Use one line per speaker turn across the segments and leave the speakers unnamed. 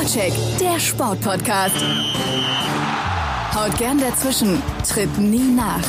Vorcheck, der Sportpodcast. Haut gern dazwischen, tritt nie nach.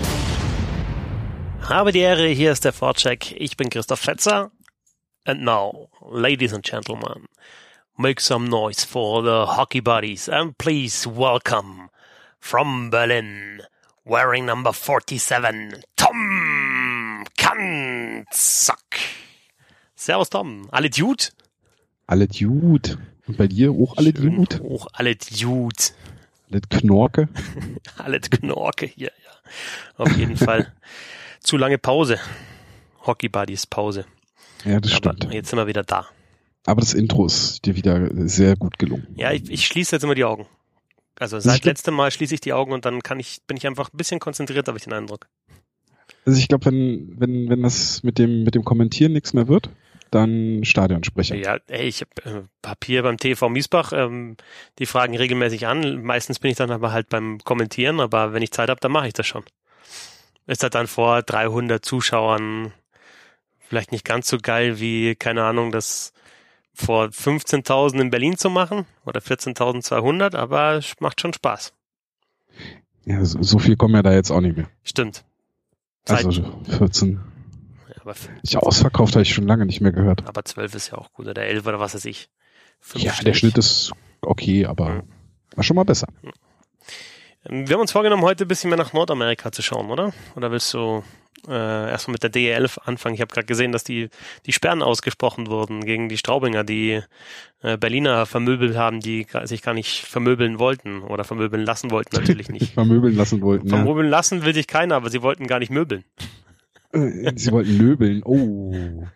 Habe die Ehre, hier ist der Vorcheck. Ich bin Christoph Fetzer. And now, ladies and gentlemen, make some noise for the hockey buddies and please welcome from Berlin, wearing number 47, Tom Kanzak. Servus Tom, alle Dude?
Alle Dude. Und bei dir auch alle Dude?
Auch alle Dude.
Alle Knorke?
Alle Knorke hier, ja. Auf jeden Fall. Zu lange Pause. Hockey Buddies Pause.
Ja, das
Aber
stimmt.
jetzt sind wir wieder da.
Aber das Intro ist dir wieder sehr gut gelungen.
Ja, ich schließe jetzt immer die Augen. Also seit letztem Mal schließe ich die Augen und dann bin ich einfach ein bisschen konzentriert, habe ich den Eindruck.
Also ich glaube, wenn das mit dem Kommentieren nichts mehr wird, dann Stadionsprecher.
Ja, ich hab hier beim TV Miesbach, die fragen regelmäßig an. Meistens bin ich dann aber halt beim Kommentieren, aber wenn ich Zeit habe, dann mache ich das schon. Ist das dann vor 300 Zuschauern vielleicht nicht ganz so geil wie, keine Ahnung, das vor 15.000 in Berlin zu machen oder 14.200, aber es macht schon Spaß.
Ja, so viel kommen ja da jetzt auch nicht mehr.
Stimmt.
Also 14.
Ja, aber
Ausverkauft habe ich schon lange nicht mehr gehört.
Aber 12 ist ja auch gut, oder 11 oder was weiß ich.
Ja, der Schnitt ist okay, aber war schon mal besser.
Wir haben uns vorgenommen, heute ein bisschen mehr nach Nordamerika zu schauen, oder? Oder willst du erstmal mit der DEL anfangen? Ich habe gerade gesehen, dass die Sperren ausgesprochen wurden gegen die Straubinger, die Berliner vermöbelt haben, die sich gar nicht vermöbeln wollten oder vermöbeln lassen wollten, natürlich nicht.
Vermöbeln lassen wollten,
Vermöbeln lassen will sich keiner, aber sie wollten gar nicht möbeln.
Sie wollten möbeln, oh.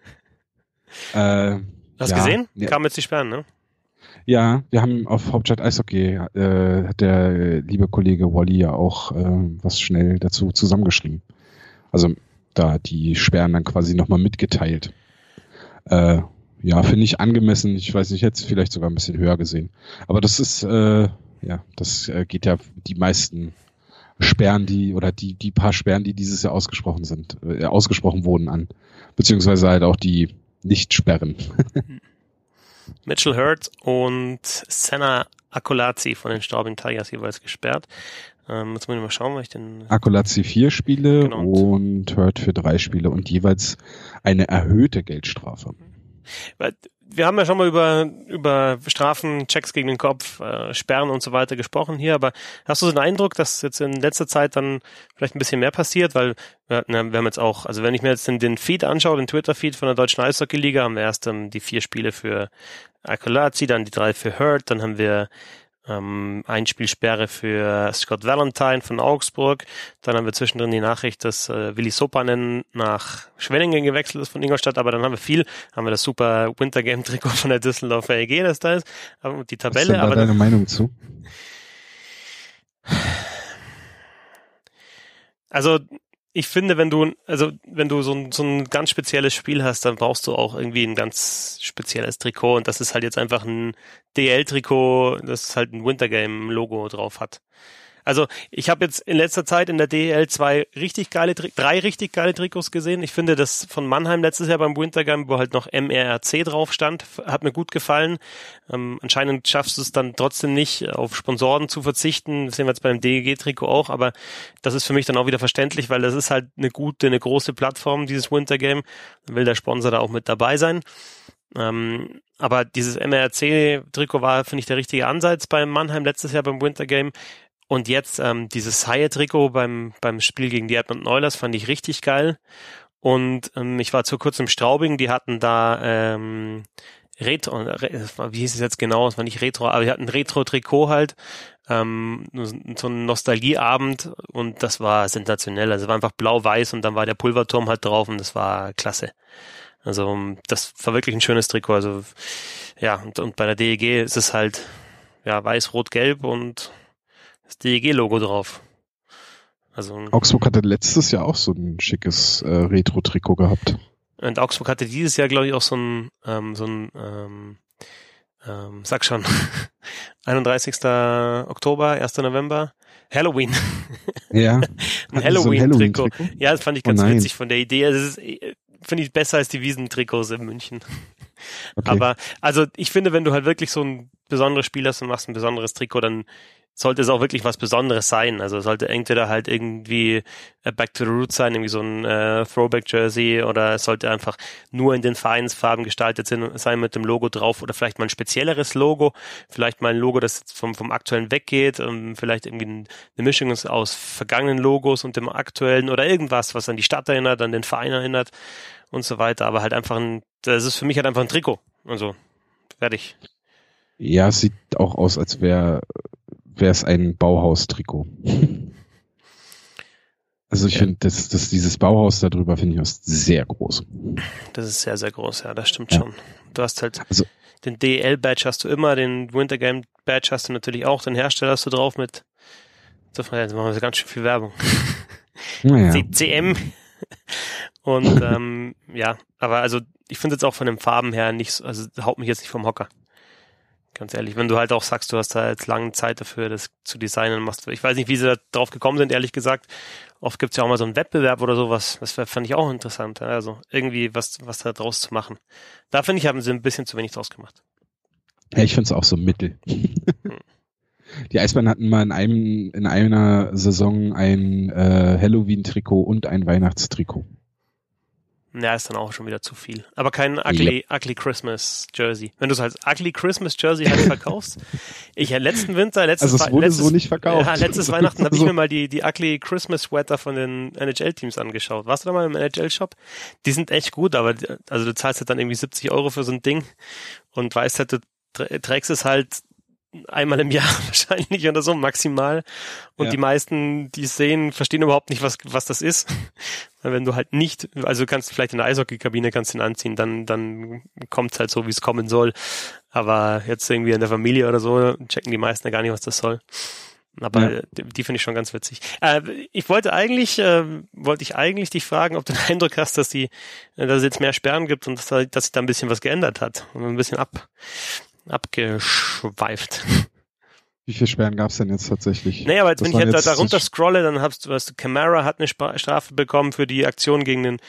Hast du gesehen?
Ja.
Kamen jetzt die Sperren, ne?
Ja, wir haben auf Hauptstadt Eishockey, hat der liebe Kollege Wally ja auch was schnell dazu zusammengeschrieben. Also da die Sperren dann quasi nochmal mitgeteilt. Ja, finde ich angemessen. Ich weiß nicht, jetzt vielleicht sogar ein bisschen höher gesehen. Aber das ist, das geht ja die meisten Sperren, die paar Sperren, die dieses Jahr ausgesprochen wurden an. Beziehungsweise halt auch die Nicht-Sperren.
Mitchell Hurt und Senna Akolazzi von den Straubing Tigers jeweils gesperrt. Jetzt muss ich mal schauen, weil ich den...
Akolazzi 4 Spiele
genau.
Und Hurt für 3 Spiele und jeweils eine erhöhte Geldstrafe.
Wir haben ja schon mal über Strafen, Checks gegen den Kopf, Sperren und so weiter gesprochen hier, aber hast du so den Eindruck, dass jetzt in letzter Zeit dann vielleicht ein bisschen mehr passiert, weil wir haben jetzt auch, also wenn ich mir jetzt den Feed anschaue, den Twitter-Feed von der Deutschen Eishockey-Liga, haben wir erst die 4 Spiele für Akolazzi, dann die 3 für Hurt, dann haben wir ein Spielsperre für Scott Valentine von Augsburg. Dann haben wir zwischendrin die Nachricht, dass Willi Sopanen nach Schwenningen gewechselt ist von Ingolstadt, aber dann haben wir das super Wintergame-Trikot von der Düsseldorfer EG, das da ist. Und die Tabelle.
Was ist denn da deine Meinung zu?
Also ich finde, wenn du so ein ganz spezielles Spiel hast, dann brauchst du auch irgendwie ein ganz spezielles Trikot und das ist halt jetzt einfach ein DL-Trikot, das halt ein Wintergame-Logo drauf hat. Also ich habe jetzt in letzter Zeit in der DEL 3 richtig geile Trikots gesehen. Ich finde das von Mannheim letztes Jahr beim Wintergame, wo halt noch MRC drauf stand, hat mir gut gefallen. Anscheinend schaffst du es dann trotzdem nicht, auf Sponsoren zu verzichten. Das sehen wir jetzt beim DEG-Trikot auch, aber das ist für mich dann auch wieder verständlich, weil das ist halt eine große Plattform, dieses Wintergame. Dann will der Sponsor da auch mit dabei sein. Aber dieses MRC-Trikot war, finde ich, der richtige Ansatz beim Mannheim letztes Jahr beim Wintergame. Und jetzt dieses Haie-Trikot beim Spiel gegen die Edmonton Oilers fand ich richtig geil. Und ich war zu kurz im Straubing, die hatten da wie hieß es jetzt genau? Es war nicht Retro, aber die hatten ein Retro-Trikot halt. So ein Nostalgieabend und das war sensationell. Also es war einfach blau-weiß und dann war der Pulverturm halt drauf und das war klasse. Also das war wirklich ein schönes Trikot. Also ja, und bei der DEG ist es halt ja weiß, rot, gelb und das DEG-Logo drauf. Also
Augsburg hatte letztes Jahr auch so ein schickes Retro-Trikot gehabt.
Und Augsburg hatte dieses Jahr, glaube ich, auch so ein sag schon, 31. Oktober, 1. November, Halloween.
Ja.
Ein Halloween-Trikot. Ja, das fand ich ganz witzig von der Idee. Also finde ich besser als die Wiesentrikots in München.
Okay.
Aber, also ich finde, wenn du halt wirklich so ein besonderes Spiel hast und machst ein besonderes Trikot, dann sollte es auch wirklich was Besonderes sein. Also sollte entweder halt irgendwie Back to the Roots sein, irgendwie so ein Throwback-Jersey, oder es sollte einfach nur in den Vereinsfarben gestaltet sein mit dem Logo drauf, oder vielleicht mal ein spezielleres Logo, vielleicht mal ein Logo, das jetzt vom aktuellen weggeht, vielleicht irgendwie eine Mischung aus vergangenen Logos und dem aktuellen oder irgendwas, was an die Stadt erinnert, an den Verein erinnert und so weiter. Aber halt einfach das ist für mich halt einfach ein Trikot. Also, fertig.
Ja, es sieht auch aus, als wäre es ein Bauhaus-Trikot. Also ich finde, dieses Bauhaus da drüber finde ich auch sehr groß.
Das ist sehr, sehr groß, ja, das stimmt schon. Du hast halt den DEL-Badge hast du immer, den Winter Game-Badge hast du natürlich auch, den Hersteller hast du drauf mit, jetzt machen wir ganz schön viel Werbung.
Naja.
CCM. Und ja, aber also ich finde jetzt auch von den Farben her nicht, also haut mich jetzt nicht vom Hocker. Ganz ehrlich, wenn du halt auch sagst, du hast da jetzt lange Zeit dafür, das zu designen, ich weiß nicht, wie sie da drauf gekommen sind, ehrlich gesagt. Oft gibt's ja auch mal so einen Wettbewerb oder sowas. Das fand ich auch interessant. Also irgendwie was da draus zu machen. Da finde ich, haben sie ein bisschen zu wenig draus gemacht.
Ja, ich finde es auch so mittel. Die Eisbären hatten mal in einer Saison ein Halloween-Trikot und ein Weihnachtstrikot.
Ja, ist dann auch schon wieder zu viel. Aber kein ugly Christmas Jersey. Wenn du es als ugly Christmas Jersey halt verkaufst. Letztes
so nicht verkauft.
Ja, letztes Weihnachten habe ich mir mal die ugly Christmas Sweater von den NHL-Teams angeschaut. Warst du da mal im NHL-Shop? Die sind echt gut, aber also du zahlst halt dann irgendwie 70 € für so ein Ding und weißt halt, du trägst es halt einmal im Jahr wahrscheinlich oder so, maximal. Und die meisten, die es sehen, verstehen überhaupt nicht, was das ist. Weil wenn du halt nicht, also du kannst vielleicht in der Eishockeykabine kannst ihn anziehen, dann kommt es halt so, wie es kommen soll. Aber jetzt irgendwie in der Familie oder so, checken die meisten ja gar nicht, was das soll. Aber die finde ich schon ganz witzig. Ich wollte eigentlich dich fragen, ob du den Eindruck hast, dass es jetzt mehr Sperren gibt und dass sich da ein bisschen was geändert hat. Und ein bisschen abgeschweift.
Wie viele Sperren gab es denn jetzt tatsächlich?
Naja, aber wenn ich jetzt da runter scrolle, dann hast du Camara hat eine Strafe bekommen für die Aktion gegen den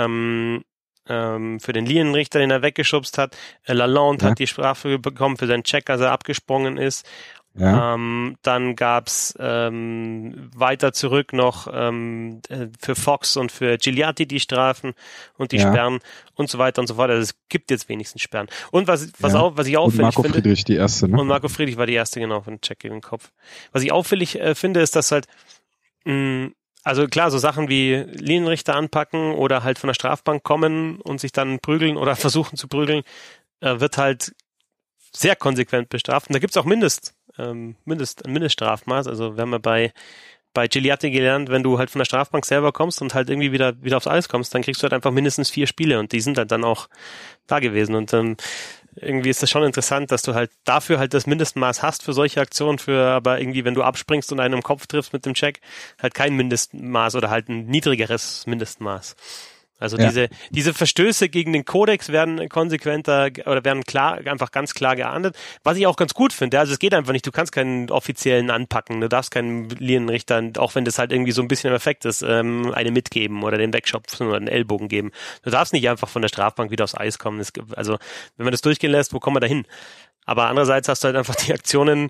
für den Linienrichter, den er weggeschubst hat. Lalonde hat die Strafe bekommen für seinen Check, als er abgesprungen ist.
Ja.
Dann gab's weiter zurück noch für Fox und für Gigliotti die Strafen und die Sperren und so weiter und so fort. Also es gibt jetzt wenigstens Sperren. Und was ich auffällig finde... Und
Marco Friedrich die erste, ne?
Und Marco Friedrich war die erste, genau, von Check gegen den Kopf. Was ich auffällig finde, ist, dass halt also klar, so Sachen wie Linienrichter anpacken oder halt von der Strafbank kommen und sich dann prügeln oder versuchen zu prügeln, wird halt sehr konsequent bestraft. Und da gibt's auch ein Mindeststrafmaß. Also wir haben ja bei Gigliotti gelernt, wenn du halt von der Strafbank selber kommst und halt irgendwie wieder aufs Eis kommst, dann kriegst du halt einfach mindestens 4 Spiele und die sind halt dann auch da gewesen. Und irgendwie ist das schon interessant, dass du halt dafür halt das Mindestmaß hast für solche Aktionen, aber irgendwie, wenn du abspringst und einen im Kopf triffst mit dem Check, halt kein Mindestmaß oder halt ein niedrigeres Mindestmaß. Also diese Verstöße gegen den Kodex werden konsequenter oder werden einfach ganz klar geahndet, was ich auch ganz gut finde. Also es geht einfach nicht, du kannst keinen offiziellen anpacken, du darfst keinen Linienrichter, auch wenn das halt irgendwie so ein bisschen im Effekt ist, eine mitgeben oder den wegschopfen oder einen Ellbogen geben. Du darfst nicht einfach von der Strafbank wieder aufs Eis kommen. Also wenn man das durchgehen lässt, wo kommen wir da hin? Aber andererseits hast du halt einfach die Aktionen,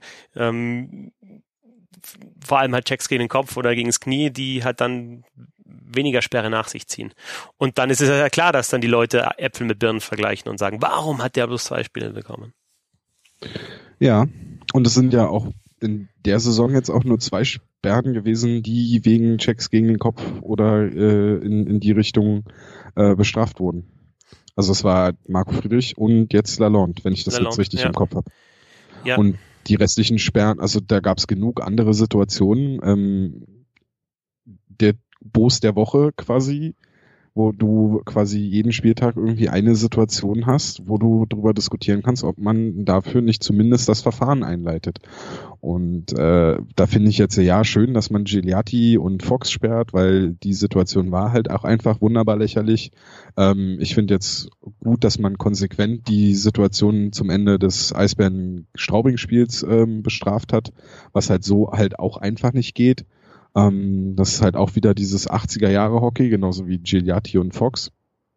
vor allem halt Checks gegen den Kopf oder gegen das Knie, die halt dann weniger Sperre nach sich ziehen. Und dann ist es ja klar, dass dann die Leute Äpfel mit Birnen vergleichen und sagen, warum hat der bloß 2 Spiele bekommen?
Ja, und es sind ja auch in der Saison jetzt auch nur 2 Sperren gewesen, die wegen Checks gegen den Kopf oder in die Richtung bestraft wurden. Also es war Marco Friedrich und jetzt Lalonde, wenn ich das jetzt richtig im Kopf habe. Ja. Und die restlichen Sperren, also da gab es genug andere Situationen. Der Boss der Woche quasi, wo du quasi jeden Spieltag irgendwie eine Situation hast, wo du darüber diskutieren kannst, ob man dafür nicht zumindest das Verfahren einleitet. Und da finde ich jetzt schön, dass man Gigliotti und Fox sperrt, weil die Situation war halt auch einfach wunderbar lächerlich. Ich finde jetzt gut, dass man konsequent die Situation zum Ende des Eisbären-Straubing-Spiels bestraft hat, was halt so halt auch einfach nicht geht. Das ist halt auch wieder dieses 80er-Jahre-Hockey, genauso wie Gigliotti und Fox.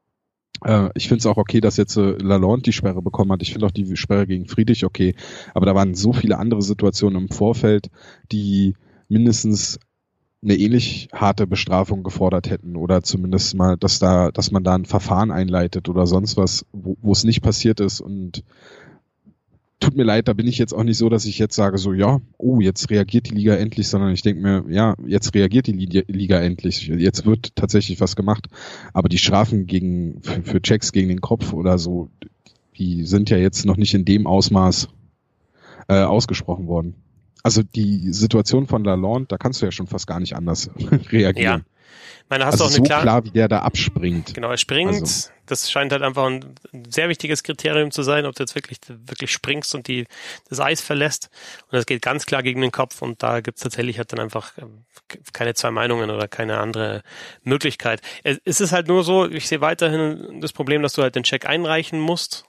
Ich finde es auch okay, dass jetzt Lalonde die Sperre bekommen hat. Ich finde auch die Sperre gegen Friedrich okay. Aber da waren so viele andere Situationen im Vorfeld, die mindestens eine ähnlich harte Bestrafung gefordert hätten oder zumindest mal, dass man da ein Verfahren einleitet oder sonst was, wo es nicht passiert ist. Und tut mir leid, da bin ich jetzt auch nicht so, dass ich jetzt sage so, ja, jetzt reagiert die Liga endlich, sondern ich denke mir, ja, jetzt reagiert die Liga endlich. Jetzt wird tatsächlich was gemacht. Aber die Strafen für Checks gegen den Kopf oder so, die sind ja jetzt noch nicht in dem Ausmaß ausgesprochen worden. Also die Situation von Lalonde, da kannst du ja schon fast gar nicht anders reagieren.
Ja. Ich meine, hast
also
du auch
so klar, wie der da abspringt.
Genau, er springt. Also. Das scheint halt einfach ein sehr wichtiges Kriterium zu sein, ob du jetzt wirklich springst und das Eis verlässt. Und das geht ganz klar gegen den Kopf. Und da gibt's tatsächlich halt dann einfach keine zwei Meinungen oder keine andere Möglichkeit. Es ist halt nur so, ich sehe weiterhin das Problem, dass du halt den Check einreichen musst.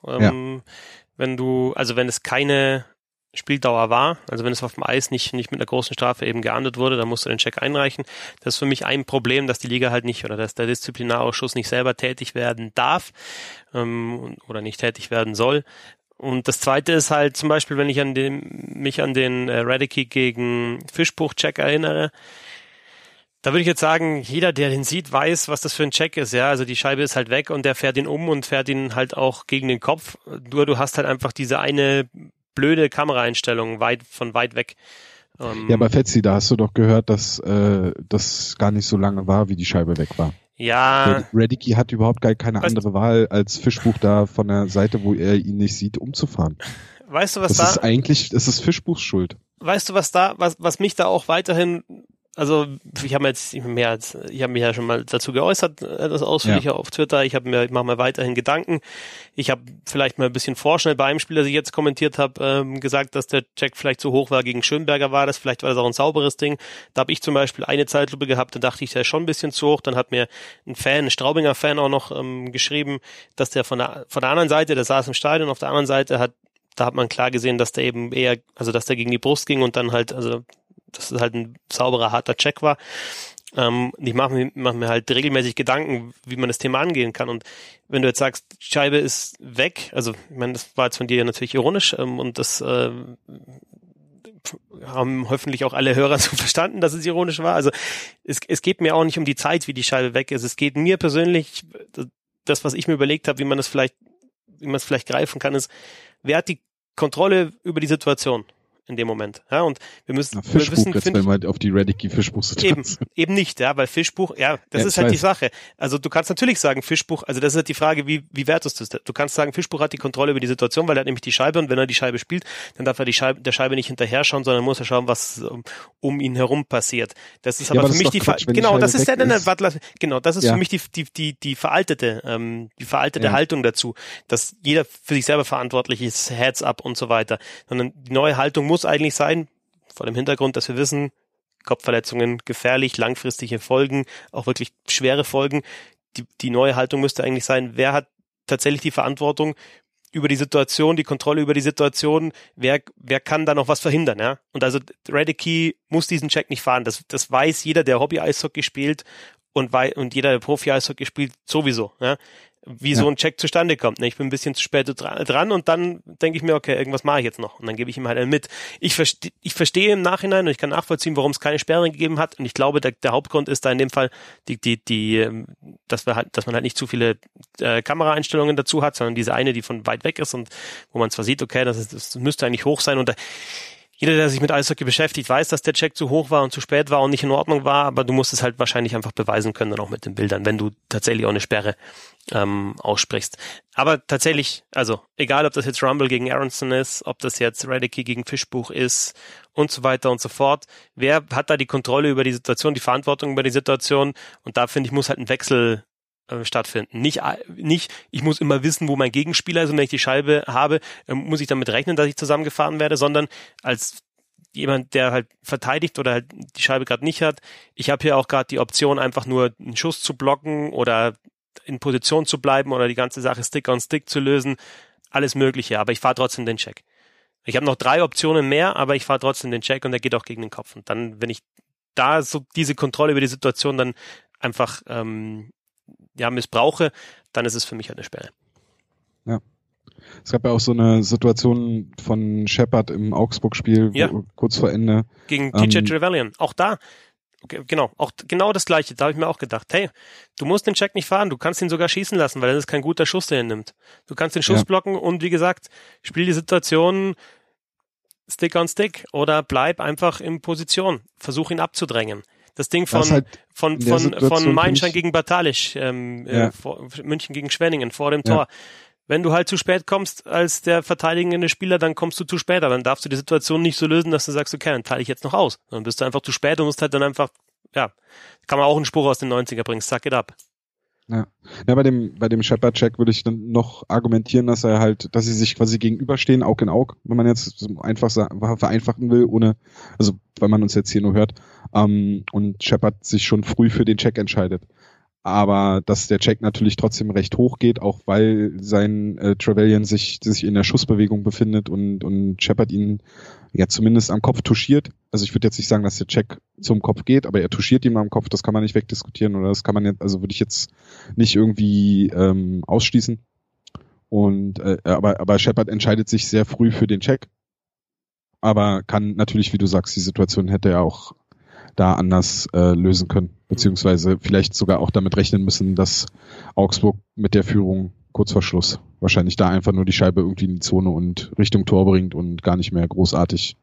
Wenn es keine Spieldauer war, also wenn es auf dem Eis nicht mit einer großen Strafe eben geahndet wurde, dann musst du den Check einreichen. Das ist für mich ein Problem, dass die Liga halt nicht oder dass der Disziplinarausschuss nicht selber tätig werden darf oder nicht tätig werden soll. Und das Zweite ist halt zum Beispiel, wenn ich mich an den Radicki gegen Fischbuch-Check erinnere, da würde ich jetzt sagen, jeder, der den sieht, weiß, was das für ein Check ist. Ja, also die Scheibe ist halt weg und der fährt ihn um und fährt ihn halt auch gegen den Kopf. Nur du hast halt einfach diese eine blöde Kameraeinstellung von weit weg.
Ja, bei Fetzi, da hast du doch gehört, dass das gar nicht so lange war, wie die Scheibe weg war.
Ja.
Radicki hat überhaupt gar keine andere Wahl, als Fischbuch da von der Seite, wo er ihn nicht sieht, umzufahren.
Weißt du, was
das ist Fischbuchs Schuld.
Weißt du, was mich da auch weiterhin, also ich habe mich ja schon mal dazu geäußert, das ausführlicher auf Twitter. Ich mache mir weiterhin Gedanken. Ich habe vielleicht mal ein bisschen vorschnell bei einem Spiel, das ich jetzt kommentiert habe, gesagt, dass der Check vielleicht zu hoch war gegen Schönberger vielleicht war das auch ein sauberes Ding. Da habe ich zum Beispiel eine Zeitlupe gehabt, da dachte ich, der ist schon ein bisschen zu hoch. Dann hat mir ein Straubinger Fan auch noch geschrieben, dass der von der anderen Seite, der saß im Stadion, auf der anderen Seite da hat man klar gesehen, dass der eben dass der gegen die Brust ging und dann halt, also dass es halt ein sauberer, harter Check war. Ich mache mir halt regelmäßig Gedanken, wie man das Thema angehen kann. Und wenn du jetzt sagst, die Scheibe ist weg, also ich meine, das war jetzt von dir natürlich ironisch und das haben hoffentlich auch alle Hörer so verstanden, dass es ironisch war. Also es geht mir auch nicht um die Zeit, wie die Scheibe weg ist. Es geht mir persönlich, das, was ich mir überlegt habe, wie man es vielleicht greifen kann, ist, wer hat die Kontrolle über die Situation in dem Moment? Ja, und wir müssen
wissen, jetzt wenn wir auf die Radicki-Fischbuch-Situation.
Eben nicht, ja, weil Fischbuch, das ist halt die Sache. Also du kannst natürlich sagen, Fischbuch, also das ist halt die Frage, wie wertest du es? Du kannst sagen, Fischbuch hat die Kontrolle über die Situation, weil er hat nämlich die Scheibe und wenn er die Scheibe spielt, dann darf er der Scheibe nicht hinterher schauen, sondern muss er schauen, was um ihn herum passiert. Das ist aber für mich die das ist für mich die veraltete Haltung dazu, dass jeder für sich selber verantwortlich ist, Heads up und so weiter. Sondern die neue Haltung muss eigentlich sein, vor dem Hintergrund, dass wir wissen, Kopfverletzungen gefährlich, langfristige Folgen, auch wirklich schwere Folgen. Die neue Haltung müsste eigentlich sein, wer hat tatsächlich die Verantwortung über die Situation, die Kontrolle über die Situation, wer kann da noch was verhindern, ja? Und also Radicki muss diesen Check nicht fahren. Das weiß jeder, der Hobby-Eishockey spielt und jeder, der Profi-Eishockey spielt, sowieso, ja? Wie so ein Check zustande kommt. Ich bin ein bisschen zu spät dran und dann denke ich mir, okay, irgendwas mache ich jetzt noch. Und dann gebe ich ihm halt einen mit. Ich verstehe im Nachhinein und ich kann nachvollziehen, warum es keine Sperre gegeben hat. Und ich glaube, der Hauptgrund ist da in dem Fall, dass man halt nicht zu viele Kameraeinstellungen dazu hat, sondern diese eine, die von weit weg ist und wo man zwar sieht, okay, das müsste eigentlich hoch sein und jeder, der sich mit Eishockey beschäftigt, weiß, dass der Check zu hoch war und zu spät war und nicht in Ordnung war, aber du musst es halt wahrscheinlich einfach beweisen können, dann auch mit den Bildern, wenn du tatsächlich auch eine Sperre aussprichst. Aber tatsächlich, also egal, ob das jetzt Rumble gegen Aronson ist, ob das jetzt Radicki gegen Fischbuch ist und so weiter und so fort, wer hat da die Kontrolle über die Situation, die Verantwortung über die Situation? Und da, finde ich, muss halt ein Wechsel stattfinden. Nicht, ich muss immer wissen, wo mein Gegenspieler ist und wenn ich die Scheibe habe, muss ich damit rechnen, dass ich zusammengefahren werde, sondern als jemand, der halt verteidigt oder halt die Scheibe gerade nicht hat. Ich habe hier auch gerade die Option, einfach nur einen Schuss zu blocken oder in Position zu bleiben oder die ganze Sache Stick-on-Stick zu lösen. Alles Mögliche, aber ich fahre trotzdem den Check. Ich habe noch 3 Optionen mehr, aber ich fahre trotzdem den Check und der geht auch gegen den Kopf. Und dann, wenn ich da so diese Kontrolle über die Situation dann einfach missbrauche, dann ist es für mich halt eine Sperre.
Ja. Es gab ja auch so eine Situation von Shepard im Augsburg-Spiel, kurz vor Ende.
Gegen TJ Trevelyan. Auch da, genau das Gleiche. Da habe ich mir auch gedacht, hey, du musst den Check nicht fahren, du kannst ihn sogar schießen lassen, weil das ist kein guter Schuss, der ihn nimmt. Du kannst den Schuss blocken und wie gesagt, spiel die Situation Stick on Stick oder bleib einfach in Position. Versuch ihn abzudrängen. Das Ding von Meinschein gegen Batalisch, München gegen Schwenningen vor dem Tor. Wenn du halt zu spät kommst als der verteidigende Spieler, dann kommst du zu spät, aber dann darfst du die Situation nicht so lösen, dass du sagst, okay, dann teile ich jetzt noch aus. Dann bist du einfach zu spät und musst halt dann einfach, kann man auch einen Spruch aus den 90er bringen, suck it up.
Ja, bei dem Shepard-Check würde ich dann noch argumentieren, dass sie sich quasi gegenüberstehen, Aug in Aug, wenn man jetzt so einfach vereinfachen will, weil man uns jetzt hier nur hört, und Shepard sich schon früh für den Check entscheidet. Aber dass der Check natürlich trotzdem recht hoch geht, auch weil sein Trevelyan sich in der Schussbewegung befindet und Shepard ihn ja zumindest am Kopf touchiert. Also ich würde jetzt nicht sagen, dass der Check zum Kopf geht, aber er touchiert ihn am Kopf, das kann man nicht wegdiskutieren oder das kann man jetzt, also würde ich jetzt nicht irgendwie ausschließen. Und aber Shepard entscheidet sich sehr früh für den Check. Aber kann natürlich, wie du sagst, die Situation hätte er auch da anders lösen können, beziehungsweise vielleicht sogar auch damit rechnen müssen, dass Augsburg mit der Führung kurz vor Schluss wahrscheinlich da einfach nur die Scheibe irgendwie in die Zone und Richtung Tor bringt und gar nicht mehr großartig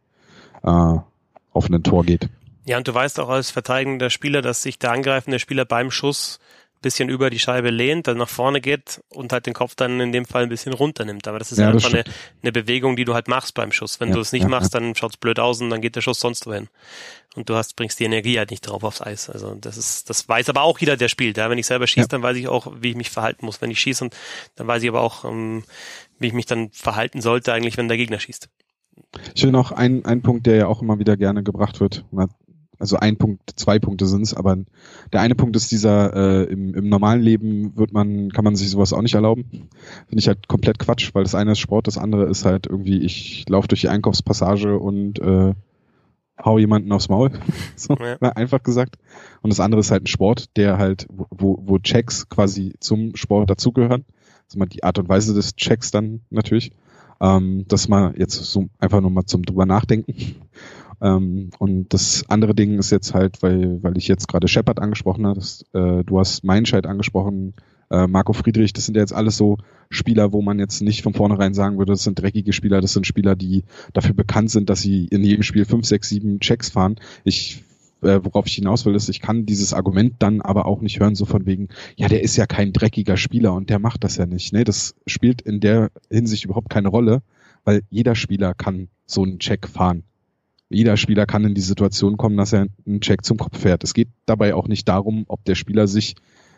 auf ein Tor geht.
Ja, und du weißt auch als verteidigender Spieler, dass sich der angreifende Spieler beim Schuss ein bisschen über die Scheibe lehnt, dann nach vorne geht und halt den Kopf dann in dem Fall ein bisschen runternimmt. Aber das ist einfach eine Bewegung, die du halt machst beim Schuss. Wenn du es nicht machst, dann schaut's blöd aus und dann geht der Schuss sonst wohin. Und du bringst die Energie halt nicht drauf aufs Eis. Also das weiß aber auch jeder, der spielt. Ja? Wenn ich selber schieße, dann weiß ich auch, wie ich mich verhalten muss, wenn ich schieße. Und dann weiß ich aber auch, wie ich mich dann verhalten sollte eigentlich, wenn der Gegner schießt.
Ich will noch einen Punkt, der ja auch immer wieder gerne gebracht wird. Also 2 Punkte sind's, aber der eine Punkt ist dieser, im normalen Leben kann man sich sowas auch nicht erlauben. Finde ich halt komplett Quatsch, weil das eine ist Sport, das andere ist halt irgendwie, ich laufe durch die Einkaufspassage und hau jemanden aufs Maul. So, einfach gesagt. Und das andere ist halt ein Sport, der halt, wo Checks quasi zum Sport dazugehören. Also mal die Art und Weise des Checks dann natürlich. Das mal jetzt so einfach nur mal zum drüber nachdenken. Und das andere Ding ist jetzt halt, weil ich jetzt gerade Shepard angesprochen habe, du hast Meinscheid angesprochen, Marco Friedrich, das sind ja jetzt alles so Spieler, wo man jetzt nicht von vornherein sagen würde, das sind dreckige Spieler, das sind Spieler, die dafür bekannt sind, dass sie in jedem Spiel 5, 6, 7 Checks fahren. Worauf ich hinaus will, ist, ich kann dieses Argument dann aber auch nicht hören, so von wegen, ja, der ist ja kein dreckiger Spieler und der macht das ja nicht. Nee, das spielt in der Hinsicht überhaupt keine Rolle, weil jeder Spieler kann so einen Check fahren. Jeder Spieler kann in die Situation kommen, dass er einen Check zum Kopf fährt. Es geht dabei auch nicht darum, ob der Spieler sich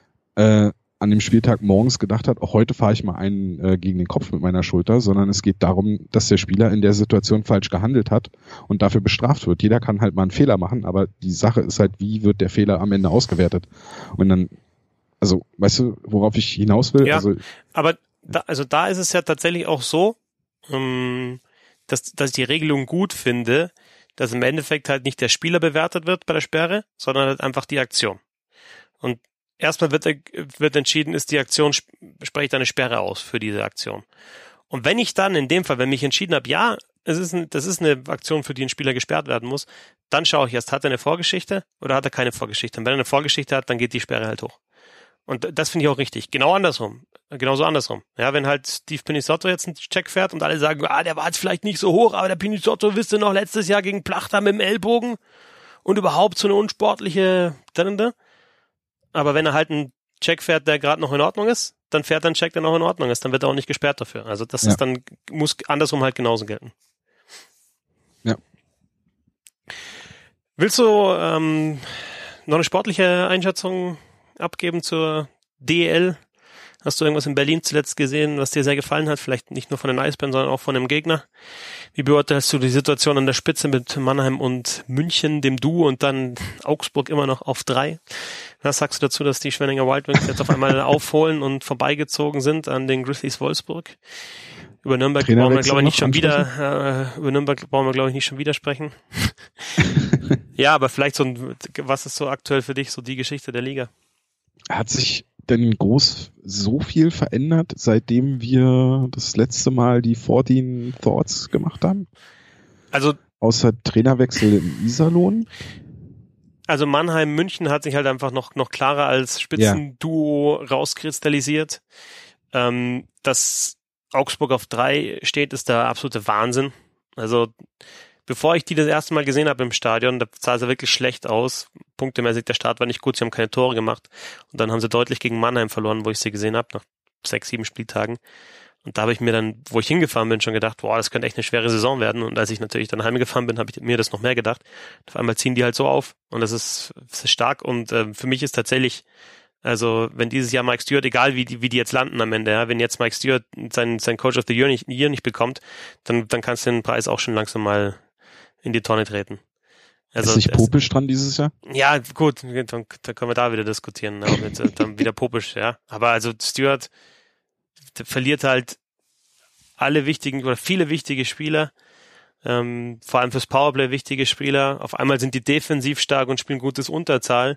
an dem Spieltag morgens gedacht hat, auch heute fahre ich mal einen gegen den Kopf mit meiner Schulter, sondern es geht darum, dass der Spieler in der Situation falsch gehandelt hat und dafür bestraft wird. Jeder kann halt mal einen Fehler machen, aber die Sache ist halt, wie wird der Fehler am Ende ausgewertet? Und dann, also, weißt du, worauf ich hinaus will?
Ja,
also,
aber da ist es ja tatsächlich auch so, dass ich die Regelung gut finde, dass im Endeffekt halt nicht der Spieler bewertet wird bei der Sperre, sondern halt einfach die Aktion. Und erstmal wird entschieden, ist die Aktion, spreche ich da eine Sperre aus für diese Aktion. Und wenn ich dann in dem Fall, wenn ich entschieden habe, ja, das ist eine Aktion, für die ein Spieler gesperrt werden muss, dann schaue ich erst, hat er eine Vorgeschichte oder hat er keine Vorgeschichte? Und wenn er eine Vorgeschichte hat, dann geht die Sperre halt hoch. Und das finde ich auch richtig. Genauso andersrum. Ja, wenn halt Steve Pinizzotto jetzt einen Check fährt und alle sagen, der war jetzt vielleicht nicht so hoch, aber der Pinizzotto, wisst ihr noch, letztes Jahr gegen Plachter mit dem Ellbogen und überhaupt so eine unsportliche, aber wenn er halt einen Check fährt, der gerade noch in Ordnung ist, dann fährt er einen Check, der noch in Ordnung ist, dann wird er auch nicht gesperrt dafür. Also das ist dann, muss andersrum halt genauso gelten.
Ja.
Willst du noch eine sportliche Einschätzung abgeben zur DEL? Hast du irgendwas in Berlin zuletzt gesehen, was dir sehr gefallen hat? Vielleicht nicht nur von den Eisbären, sondern auch von dem Gegner. Wie beurteilst du die Situation an der Spitze mit Mannheim und München, dem Duo, und dann Augsburg immer noch auf 3? Was sagst du dazu, dass die Schwenninger Wild Wings jetzt auf einmal aufholen und vorbeigezogen sind an den Grizzlies Wolfsburg? Über Nürnberg brauchen wir, glaube ich, nicht schon wieder sprechen. Ja, aber vielleicht was ist so aktuell für dich so die Geschichte der Liga?
Hat sich denn groß so viel verändert, seitdem wir das letzte Mal die 14 Thoughts gemacht haben?
Also
außer Trainerwechsel im Iserlohn?
Also Mannheim, München hat sich halt einfach noch klarer als Spitzenduo rauskristallisiert. Dass Augsburg auf 3 steht, ist der absolute Wahnsinn. Also bevor ich die das erste Mal gesehen habe im Stadion, da sah es ja wirklich schlecht aus. Punktemäßig, der Start war nicht gut, sie haben keine Tore gemacht. Und dann haben sie deutlich gegen Mannheim verloren, wo ich sie gesehen habe, nach 6, 7 Spieltagen. Und da habe ich mir dann, wo ich hingefahren bin, schon gedacht, boah, das könnte echt eine schwere Saison werden. Und als ich natürlich dann heimgefahren bin, habe ich mir das noch mehr gedacht. Auf einmal ziehen die halt so auf. Und das ist stark. Und für mich ist tatsächlich, also wenn dieses Jahr Mike Stewart, egal wie die jetzt landen am Ende, ja, wenn jetzt Mike Stewart sein Coach of the Year nicht bekommt, dann kannst du den Preis auch schon langsam mal in die Tonne treten. Also,
ist nicht Popisch dran dieses Jahr?
Ja, gut, dann können wir da wieder diskutieren. Ja, dann wieder Popisch, ja. Aber also Stewart verliert halt alle wichtigen oder viele wichtige Spieler, vor allem fürs Powerplay wichtige Spieler. Auf einmal sind die defensiv stark und spielen gutes Unterzahl.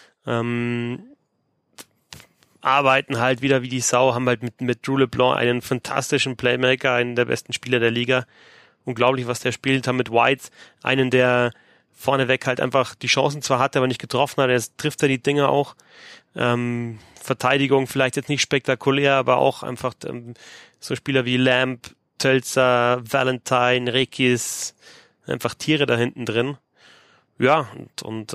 Arbeiten halt wieder wie die Sau, haben halt mit Drew LeBlanc einen fantastischen Playmaker, einen der besten Spieler der Liga. Unglaublich, was der spielt. Haben mit White einen, der vorneweg halt einfach die Chancen zwar hatte, aber nicht getroffen hat. Jetzt trifft er die Dinge auch. Verteidigung vielleicht jetzt nicht spektakulär, aber auch einfach so Spieler wie Lamb, Tölzer, Valentine, Rekis, einfach Tiere da hinten drin. Ja, und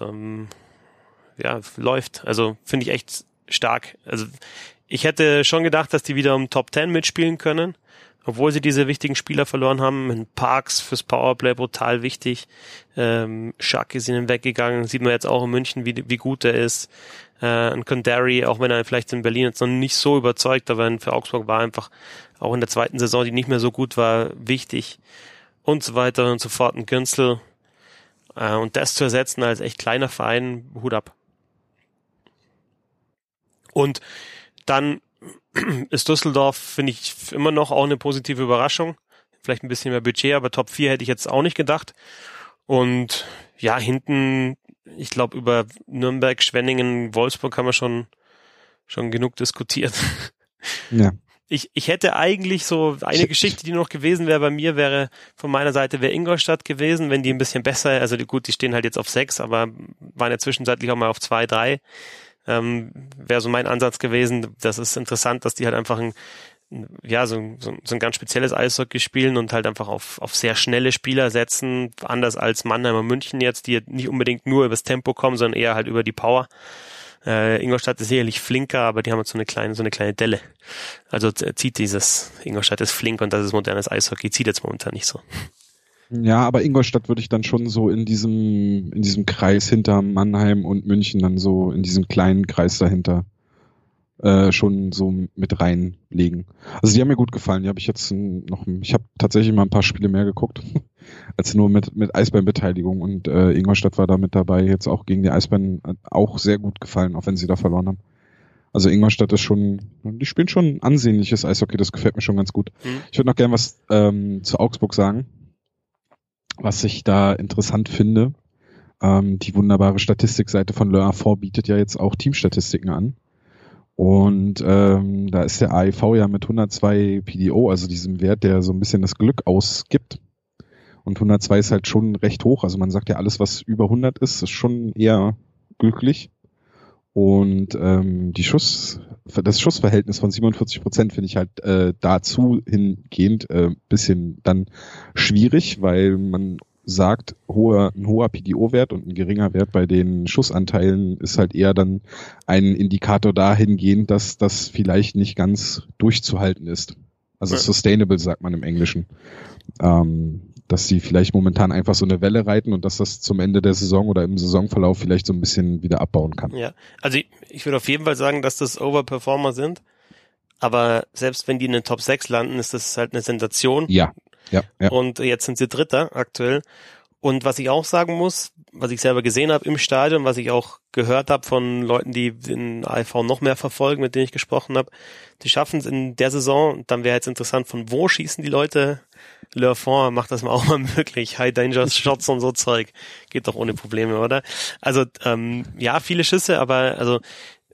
läuft. Also finde ich echt stark. Also ich hätte schon gedacht, dass die wieder um Top 10 mitspielen können, obwohl sie diese wichtigen Spieler verloren haben. Mit Parks fürs Powerplay brutal wichtig. Schack ist ihnen weggegangen. Sieht man jetzt auch in München, wie gut er ist. Ein Condary, auch wenn er vielleicht in Berlin jetzt noch nicht so überzeugt, aber für Augsburg war einfach auch in der zweiten Saison, die nicht mehr so gut war, wichtig. Und so weiter und so fort. Ein Günzel. Und das zu ersetzen als echt kleiner Verein, Hut ab. Und dann ist Düsseldorf, finde ich, immer noch auch eine positive Überraschung. Vielleicht ein bisschen mehr Budget, aber Top 4 hätte ich jetzt auch nicht gedacht. Und ja, hinten, ich glaube, über Nürnberg, Schwenningen, Wolfsburg haben wir schon genug diskutiert.
Ja.
Ich hätte eigentlich so eine Geschichte, die noch gewesen wäre bei mir, wäre von meiner Seite wäre Ingolstadt gewesen, wenn die ein bisschen besser, also die stehen halt jetzt auf 6, aber waren ja zwischenzeitlich auch mal auf 2, 3. Wäre so mein Ansatz gewesen. Das ist interessant, dass die halt einfach so ein ganz spezielles Eishockey spielen und halt einfach auf sehr schnelle Spieler setzen, anders als Mannheim und München jetzt, die nicht unbedingt nur übers Tempo kommen, sondern eher halt über die Power. Ingolstadt ist sicherlich flinker, aber die haben jetzt so eine kleine Delle. Also zieht Ingolstadt ist flink und das ist modernes Eishockey, zieht jetzt momentan nicht so.
Ja, aber Ingolstadt würde ich dann schon so in diesem Kreis hinter Mannheim und München, dann so in diesem kleinen Kreis dahinter schon so mit reinlegen. Also die haben mir gut gefallen. Die habe ich jetzt ich habe tatsächlich mal ein paar Spiele mehr geguckt, als nur mit Eisbären-Beteiligung, und Ingolstadt war da mit dabei, jetzt auch gegen die Eisbären, auch sehr gut gefallen, auch wenn sie da verloren haben. Also Ingolstadt ist die spielen schon ein ansehnliches Eishockey, das gefällt mir schon ganz gut. Ich würde noch gerne was zu Augsburg sagen, was ich da interessant finde. Die wunderbare Statistikseite von Le Afford bietet ja jetzt auch Teamstatistiken an. Und da ist der AEV ja mit 102 PDO, also diesem Wert, der so ein bisschen das Glück ausgibt. Und 102 ist halt schon recht hoch. Also man sagt ja, alles, was über 100 ist schon eher glücklich. Und das Schussverhältnis von 47% finde ich halt dazu hingehend bisschen dann schwierig, weil man sagt, ein hoher PDO-Wert und ein geringer Wert bei den Schussanteilen ist halt eher dann ein Indikator dahingehend, dass das vielleicht nicht ganz durchzuhalten ist. Also sustainable sagt man im Englischen. Dass sie vielleicht momentan einfach so eine Welle reiten und dass das zum Ende der Saison oder im Saisonverlauf vielleicht so ein bisschen wieder abbauen kann.
Ja, also ich würde auf jeden Fall sagen, dass das Overperformer sind, aber selbst wenn die in den Top 6 landen, ist das halt eine Sensation.
Ja.
Und jetzt sind sie Dritter aktuell. Und was ich auch sagen muss, was ich selber gesehen habe im Stadion, was ich auch gehört habe von Leuten, die den AEV noch mehr verfolgen, mit denen ich gesprochen habe, die schaffen es in der Saison, dann wäre jetzt interessant, von wo schießen die Leute? Le Afford macht das auch mal möglich. High Dangerous Shots und so Zeug. Geht doch ohne Probleme, oder? Also, viele Schüsse, aber also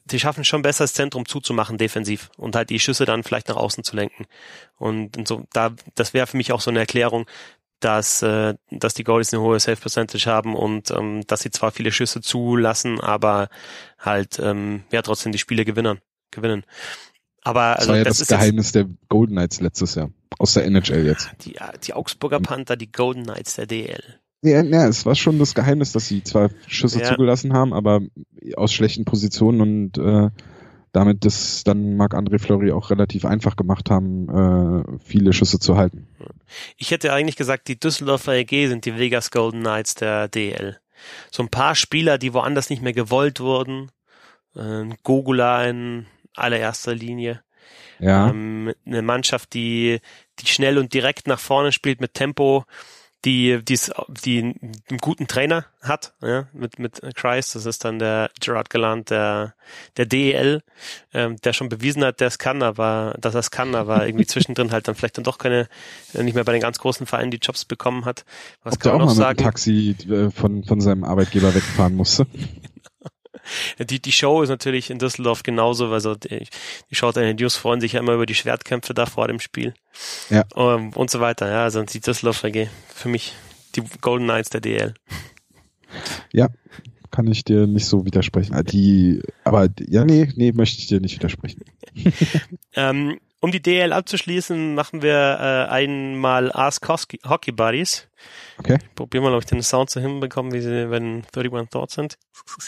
die schaffen schon besser, das Zentrum zuzumachen defensiv und halt die Schüsse dann vielleicht nach außen zu lenken. Und so, das wäre für mich auch so eine Erklärung, dass die Goalies eine hohe Save-Percentage haben und dass sie zwar viele Schüsse zulassen, aber halt trotzdem die Spiele gewinnen. Aber
das war ja das Geheimnis der Golden Knights letztes Jahr, aus der NHL jetzt.
Die Augsburger Panther, die Golden Knights der DL.
Ja, es war schon das Geheimnis, dass sie zwar Schüsse zugelassen haben, aber aus schlechten Positionen und damit das dann Marc-André Fleury auch relativ einfach gemacht haben, viele Schüsse zu halten.
Ich hätte eigentlich gesagt, die Düsseldorfer EG sind die Vegas Golden Knights der DL. So ein paar Spieler, die woanders nicht mehr gewollt wurden. Gogula in allererster Linie.
Ja.
Eine Mannschaft, die schnell und direkt nach vorne spielt mit Tempo, die einen guten Trainer hat, ja, mit Kreis, das ist dann der Gerard Gallant der DEL, der schon bewiesen hat, dass er es kann, aber irgendwie zwischendrin halt dann vielleicht dann doch nicht mehr bei den ganz großen Vereinen die Jobs bekommen hat. Was
ob kann man auch noch mal mit dem Taxi von seinem Arbeitgeber wegfahren musste.
Die Show ist natürlich in Düsseldorf genauso, also die Shorter News freuen sich ja immer über die Schwertkämpfe da vor dem Spiel.
Ja.
Und so weiter, ja, also die Düsseldorfer AG, für mich die Golden Knights der DL.
Ja, kann ich dir nicht so widersprechen. Möchte ich dir nicht widersprechen.
Um die DL abzuschließen, machen wir einmal Ask Hockey Buddies.
Okay.
Probieren wir, ob ich den Sound so hinbekomme, wie sie bei den 31 Thoughts sind.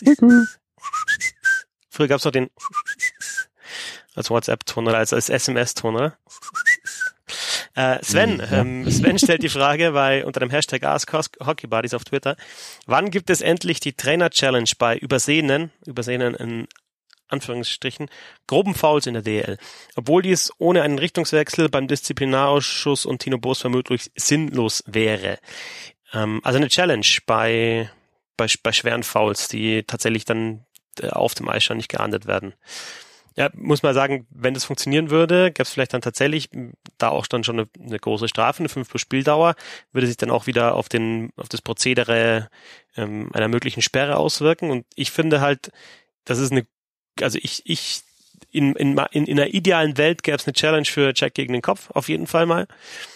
Früher gab es noch den als WhatsApp-Ton oder als SMS-Ton, oder? Sven stellt die Frage unter dem Hashtag Ask Hockey Buddies auf Twitter. Wann gibt es endlich die Trainer-Challenge bei übersehenen in Anführungsstrichen, groben Fouls in der DL, obwohl dies ohne einen Richtungswechsel beim Disziplinarausschuss und Tino Boos vermutlich sinnlos wäre. Also eine Challenge bei schweren Fouls, die tatsächlich dann auf dem Eis schon nicht geahndet werden. Ja, muss man sagen, wenn das funktionieren würde, gäbe es vielleicht dann tatsächlich da auch dann schon eine große Strafe, eine 5 plus Spieldauer, würde sich dann auch wieder auf das Prozedere einer möglichen Sperre auswirken. Und ich finde halt, das ist in einer idealen Welt gäbe es eine Challenge für Check gegen den Kopf, auf jeden Fall mal.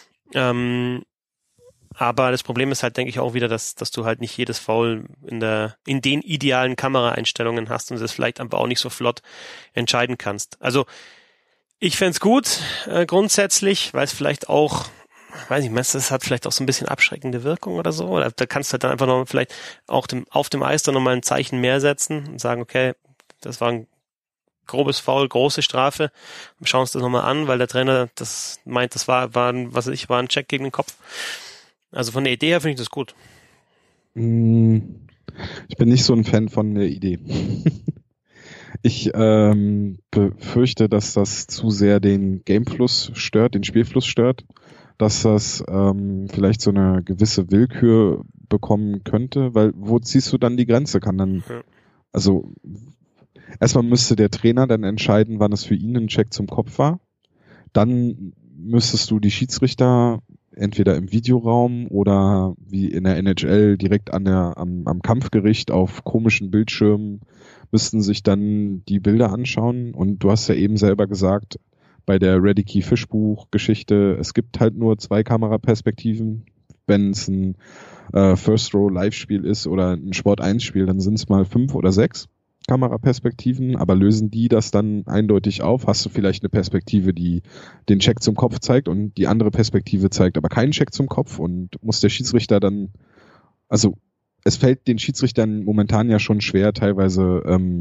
Aber das Problem ist halt, denke ich, auch wieder, dass du halt nicht jedes Foul in den idealen Kameraeinstellungen hast und das vielleicht aber auch nicht so flott entscheiden kannst. Also ich fänd's gut, grundsätzlich, weil es vielleicht auch, weiß ich nicht, das hat vielleicht auch so ein bisschen abschreckende Wirkung oder so. Oder da kannst du halt dann einfach noch vielleicht auch auf dem Eis dann nochmal ein Zeichen mehr setzen und sagen, okay, das war ein grobes Foul, große Strafe. Wir schauen uns das nochmal an, weil der Trainer das meint, das war ein Check gegen den Kopf. Also von der Idee her finde ich das gut.
Ich bin nicht so ein Fan von der Idee. Ich befürchte, dass das zu sehr den Gamefluss stört, den Spielfluss stört, dass das vielleicht so eine gewisse Willkür bekommen könnte, weil wo ziehst du dann die Grenze? Also erstmal müsste der Trainer dann entscheiden, wann es für ihn ein Check zum Kopf war. Dann müsstest du die Schiedsrichter entweder im Videoraum oder wie in der NHL direkt am Kampfgericht auf komischen Bildschirmen müssten sich dann die Bilder anschauen. Und du hast ja eben selber gesagt, bei der Radicki-Fischbuch-Geschichte, es gibt halt nur 2 Kameraperspektiven. Wenn es ein First-Row-Live-Spiel ist oder ein Sport-1-Spiel, dann sind es mal 5 oder 6 Kameraperspektiven, aber lösen die das dann eindeutig auf? Hast du vielleicht eine Perspektive, die den Check zum Kopf zeigt und die andere Perspektive zeigt aber keinen Check zum Kopf und muss der Schiedsrichter dann, also es fällt den Schiedsrichtern momentan ja schon schwer, teilweise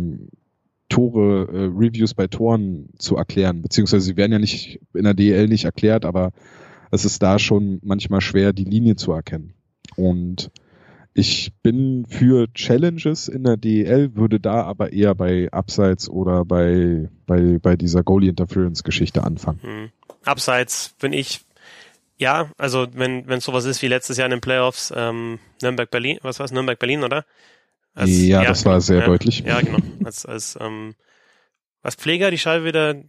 Reviews bei Toren zu erklären, beziehungsweise sie werden ja nicht in der DL nicht erklärt, aber es ist da schon manchmal schwer, die Linie zu erkennen. Und ich bin für Challenges in der DEL, würde da aber eher bei Abseits oder bei dieser Goalie-Interference-Geschichte anfangen.
Abseits bin ich, ja, also wenn sowas ist wie letztes Jahr in den Playoffs, Nürnberg-Berlin, was war es, Nürnberg-Berlin, oder?
Das war sehr deutlich.
Ja, genau. Was Pfleger die Scheibe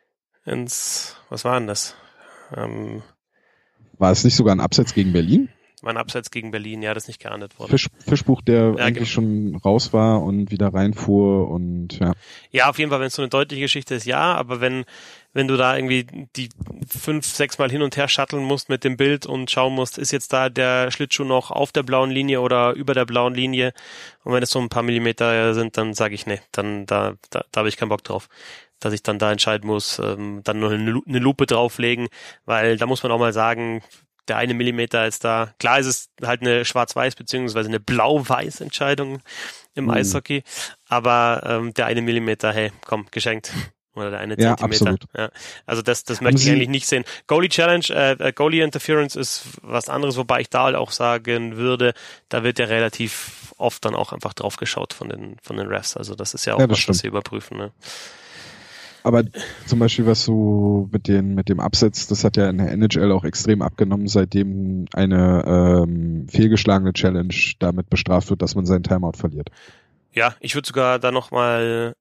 was war denn das?
War es nicht sogar ein Abseits gegen Berlin?
Mein Abseits gegen Berlin, ja, das ist nicht geahndet worden.
Fischbuch, der
ja,
eigentlich schon raus war und wieder reinfuhr und ja.
Ja, auf jeden Fall, wenn es so eine deutliche Geschichte ist, ja, aber wenn du da irgendwie die 5-6 Mal hin und her shutteln musst mit dem Bild und schauen musst, ist jetzt da der Schlittschuh noch auf der blauen Linie oder über der blauen Linie, und wenn es so ein paar Millimeter sind, dann sage ich, nee, dann da habe ich keinen Bock drauf, dass ich dann da entscheiden muss, dann nur eine Lupe drauflegen, weil da muss man auch mal sagen, der 1 Millimeter ist da, klar ist es halt eine Schwarz-Weiß beziehungsweise eine Blau-Weiß Entscheidung im Eishockey, aber der 1 Millimeter, hey, komm, geschenkt. Oder der 1 Zentimeter.
Absolut.
Ja, also das möchte ich eigentlich nicht sehen. Goalie Challenge, Goalie Interference ist was anderes, wobei ich da halt auch sagen würde, da wird ja relativ oft dann auch einfach drauf geschaut von den Refs. Also das ist ja auch was sie überprüfen. Ne?
Aber zum Beispiel, was so mit dem Abseits, das hat ja in der NHL auch extrem abgenommen, seitdem eine fehlgeschlagene Challenge damit bestraft wird, dass man seinen Timeout verliert.
Ja, ich würde sogar da nochmal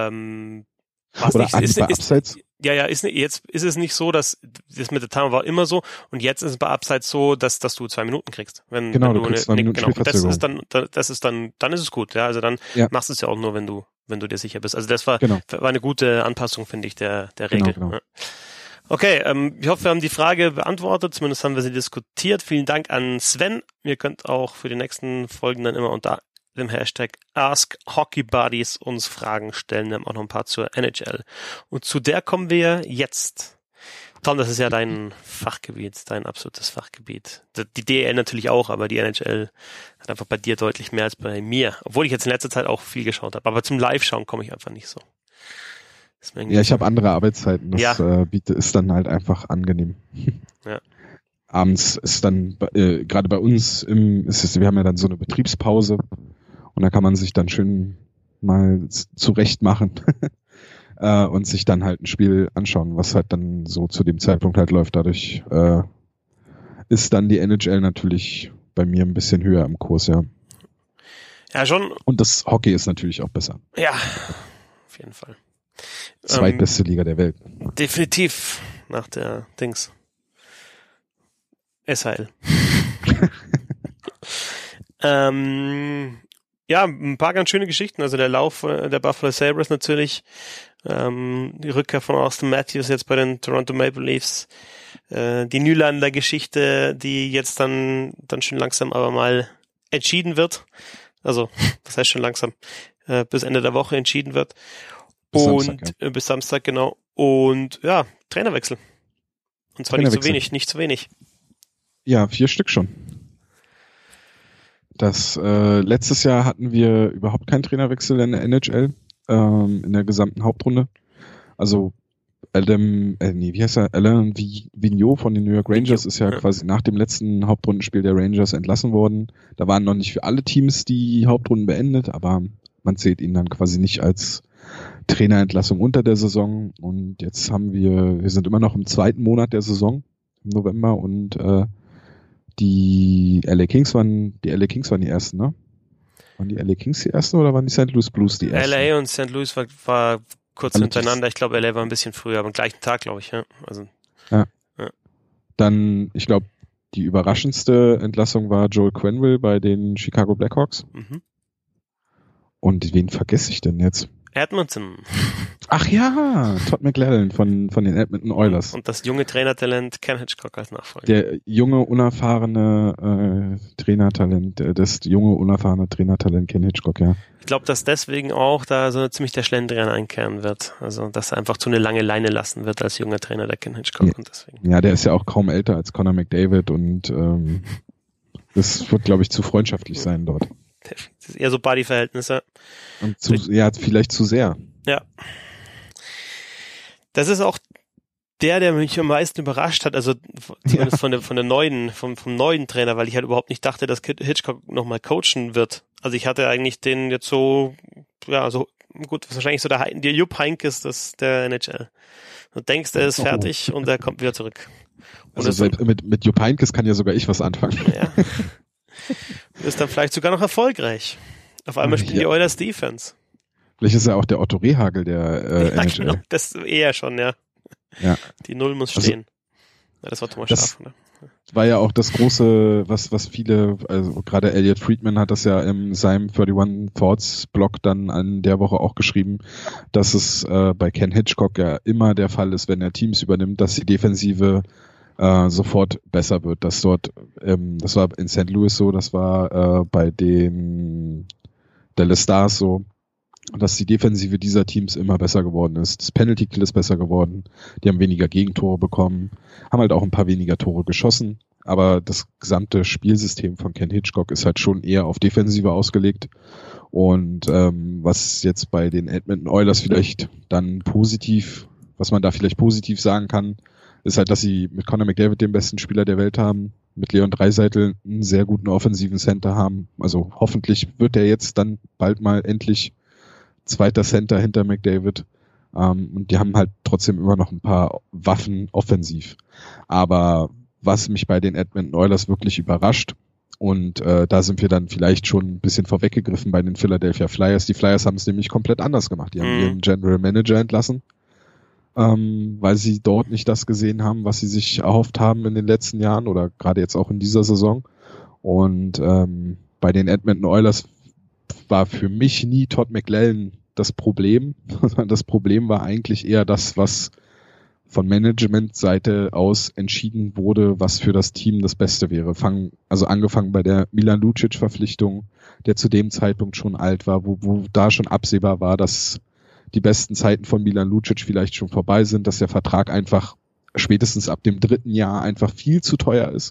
Abseits?
Jetzt ist es nicht so, dass das mit der Timeout war immer so, und jetzt ist es bei Abseits so, dass du 2 Minuten kriegst. Wenn du kriegst 2 Minuten Spielverzögerung. Das ist dann ist es gut, ja. Also dann machst du es ja auch nur, wenn du dir sicher bist. Also das war eine gute Anpassung, finde ich, der Regel.
Genau.
Ja. Okay, ich hoffe, wir haben die Frage beantwortet, zumindest haben wir sie diskutiert. Vielen Dank an Sven. Ihr könnt auch für die nächsten Folgen dann immer unter dem Hashtag AskHockeyBuddies uns Fragen stellen. Wir haben auch noch ein paar zur NHL. Und zu der kommen wir jetzt. Tom, das ist ja dein Fachgebiet, dein absolutes Fachgebiet. Die DEL natürlich auch, aber die NHL hat einfach bei dir deutlich mehr als bei mir. Obwohl ich jetzt in letzter Zeit auch viel geschaut habe. Aber zum Live-Schauen komme ich einfach nicht so.
Ja, ich habe andere Arbeitszeiten. Das ist dann halt einfach angenehm.
Ja.
Abends ist dann, gerade bei uns, wir haben ja dann so eine Betriebspause. Und da kann man sich dann schön mal zurecht machen und sich dann halt ein Spiel anschauen, was halt dann so zu dem Zeitpunkt halt läuft. Dadurch ist dann die NHL natürlich bei mir ein bisschen höher im Kurs, ja.
Ja, schon.
Und das Hockey ist natürlich auch besser.
Ja, auf jeden Fall.
Zweitbeste Liga der Welt.
Definitiv nach der Dings. SHL. Ja, ein paar ganz schöne Geschichten. Also der Lauf der Buffalo Sabres natürlich, die Rückkehr von Austin Matthews jetzt bei den Toronto Maple Leafs, die Nylander Geschichte, die jetzt dann schon langsam aber mal entschieden wird. Also, das heißt schon langsam, bis Ende der Woche entschieden wird. Bis Samstag, genau. Und ja, Trainerwechsel. Und zwar nicht zu wenig.
Ja, 4 Stück schon. Letztes Jahr hatten wir überhaupt keinen Trainerwechsel in der NHL, in der gesamten Hauptrunde. Also Alain Vigneault von den New York Rangers ist ja quasi nach dem letzten Hauptrundenspiel der Rangers entlassen worden. Da waren noch nicht für alle Teams die Hauptrunden beendet, aber man zählt ihn dann quasi nicht als Trainerentlassung unter der Saison. Und jetzt wir sind immer noch im 2. Monat der Saison, im November, und die LA Kings waren die ersten, ne? Waren die LA Kings die ersten oder waren die St. Louis Blues die ersten?
LA und St. Louis war kurz hintereinander. Ich glaube, LA war ein bisschen früher, aber am gleichen Tag, glaube ich. Ja. Also,
ja. Dann, ich glaube, die überraschendste Entlassung war Joel Quenneville bei den Chicago Blackhawks. Mhm. Und wen vergesse ich denn jetzt?
Edmonton.
Ach ja, Todd McLellan von den Edmonton Oilers.
Und das junge Trainertalent Ken Hitchcock als Nachfolger.
Der junge, unerfahrene Trainertalent Ken Hitchcock, ja.
Ich glaube, dass deswegen auch da so ziemlich der Schlendrian einkehren wird. Also, dass er einfach zu eine lange Leine lassen wird als junger Trainer, der Ken Hitchcock.
Ja.
Und deswegen.
Ja, der ist ja auch kaum älter als Connor McDavid und das wird, glaube ich, zu freundschaftlich sein dort.
Das ist eher so Buddy-Verhältnisse.
Und vielleicht zu sehr.
Ja. Das ist auch der mich am meisten überrascht hat, also zumindest vom neuen Trainer, weil ich halt überhaupt nicht dachte, dass Hitchcock nochmal coachen wird. Also ich hatte eigentlich den jetzt so gut, wahrscheinlich so der Jupp Heynckes der NHL. Du denkst, er ist fertig und er kommt wieder zurück. Und
also mit Jupp Heynckes kann ja sogar ich was anfangen.
Ja. Ist dann vielleicht sogar noch erfolgreich. Auf einmal spielen die Oilers Defense.
Vielleicht ist er auch der Otto Rehagel der NHL.
Genau, das eher schon, ja. Die 0 muss stehen. Ja, das war Thomas Schaaf, ne?
War ja auch das große, was viele, also gerade Elliot Friedman hat das ja in seinem 31 Thoughts Blog dann an der Woche auch geschrieben, dass es bei Ken Hitchcock ja immer der Fall ist, wenn er Teams übernimmt, dass die Defensive sofort besser wird. Dass dort, das war in St. Louis so, das war bei den Dallas Stars so, dass die Defensive dieser Teams immer besser geworden ist. Das Penalty Kill ist besser geworden. Die haben weniger Gegentore bekommen, haben halt auch ein paar weniger Tore geschossen. Aber das gesamte Spielsystem von Ken Hitchcock ist halt schon eher auf Defensive ausgelegt. Und was jetzt bei den Edmonton Oilers vielleicht dann positiv, was man da vielleicht positiv sagen kann, ist halt, dass sie mit Connor McDavid den besten Spieler der Welt haben, mit Leon Draisaitl einen sehr guten offensiven Center haben. Also hoffentlich wird er jetzt dann bald mal endlich zweiter Center hinter McDavid. Und die haben halt trotzdem immer noch ein paar Waffen offensiv. Aber was mich bei den Edmonton Oilers wirklich überrascht, und da sind wir dann vielleicht schon ein bisschen vorweggegriffen bei den Philadelphia Flyers. Die Flyers haben es nämlich komplett anders gemacht. Die haben ihren General Manager entlassen, weil sie dort nicht das gesehen haben, was sie sich erhofft haben in den letzten Jahren oder gerade jetzt auch in dieser Saison. Und bei den Edmonton Oilers war für mich nie Todd McLellan das Problem. Das Problem war eigentlich eher das, was von Managementseite aus entschieden wurde, was für das Team das Beste wäre. Angefangen bei der Milan Lucic-Verpflichtung, der zu dem Zeitpunkt schon alt war, wo da schon absehbar war, dass die besten Zeiten von Milan Lucic vielleicht schon vorbei sind, dass der Vertrag einfach spätestens ab dem 3. Jahr einfach viel zu teuer ist.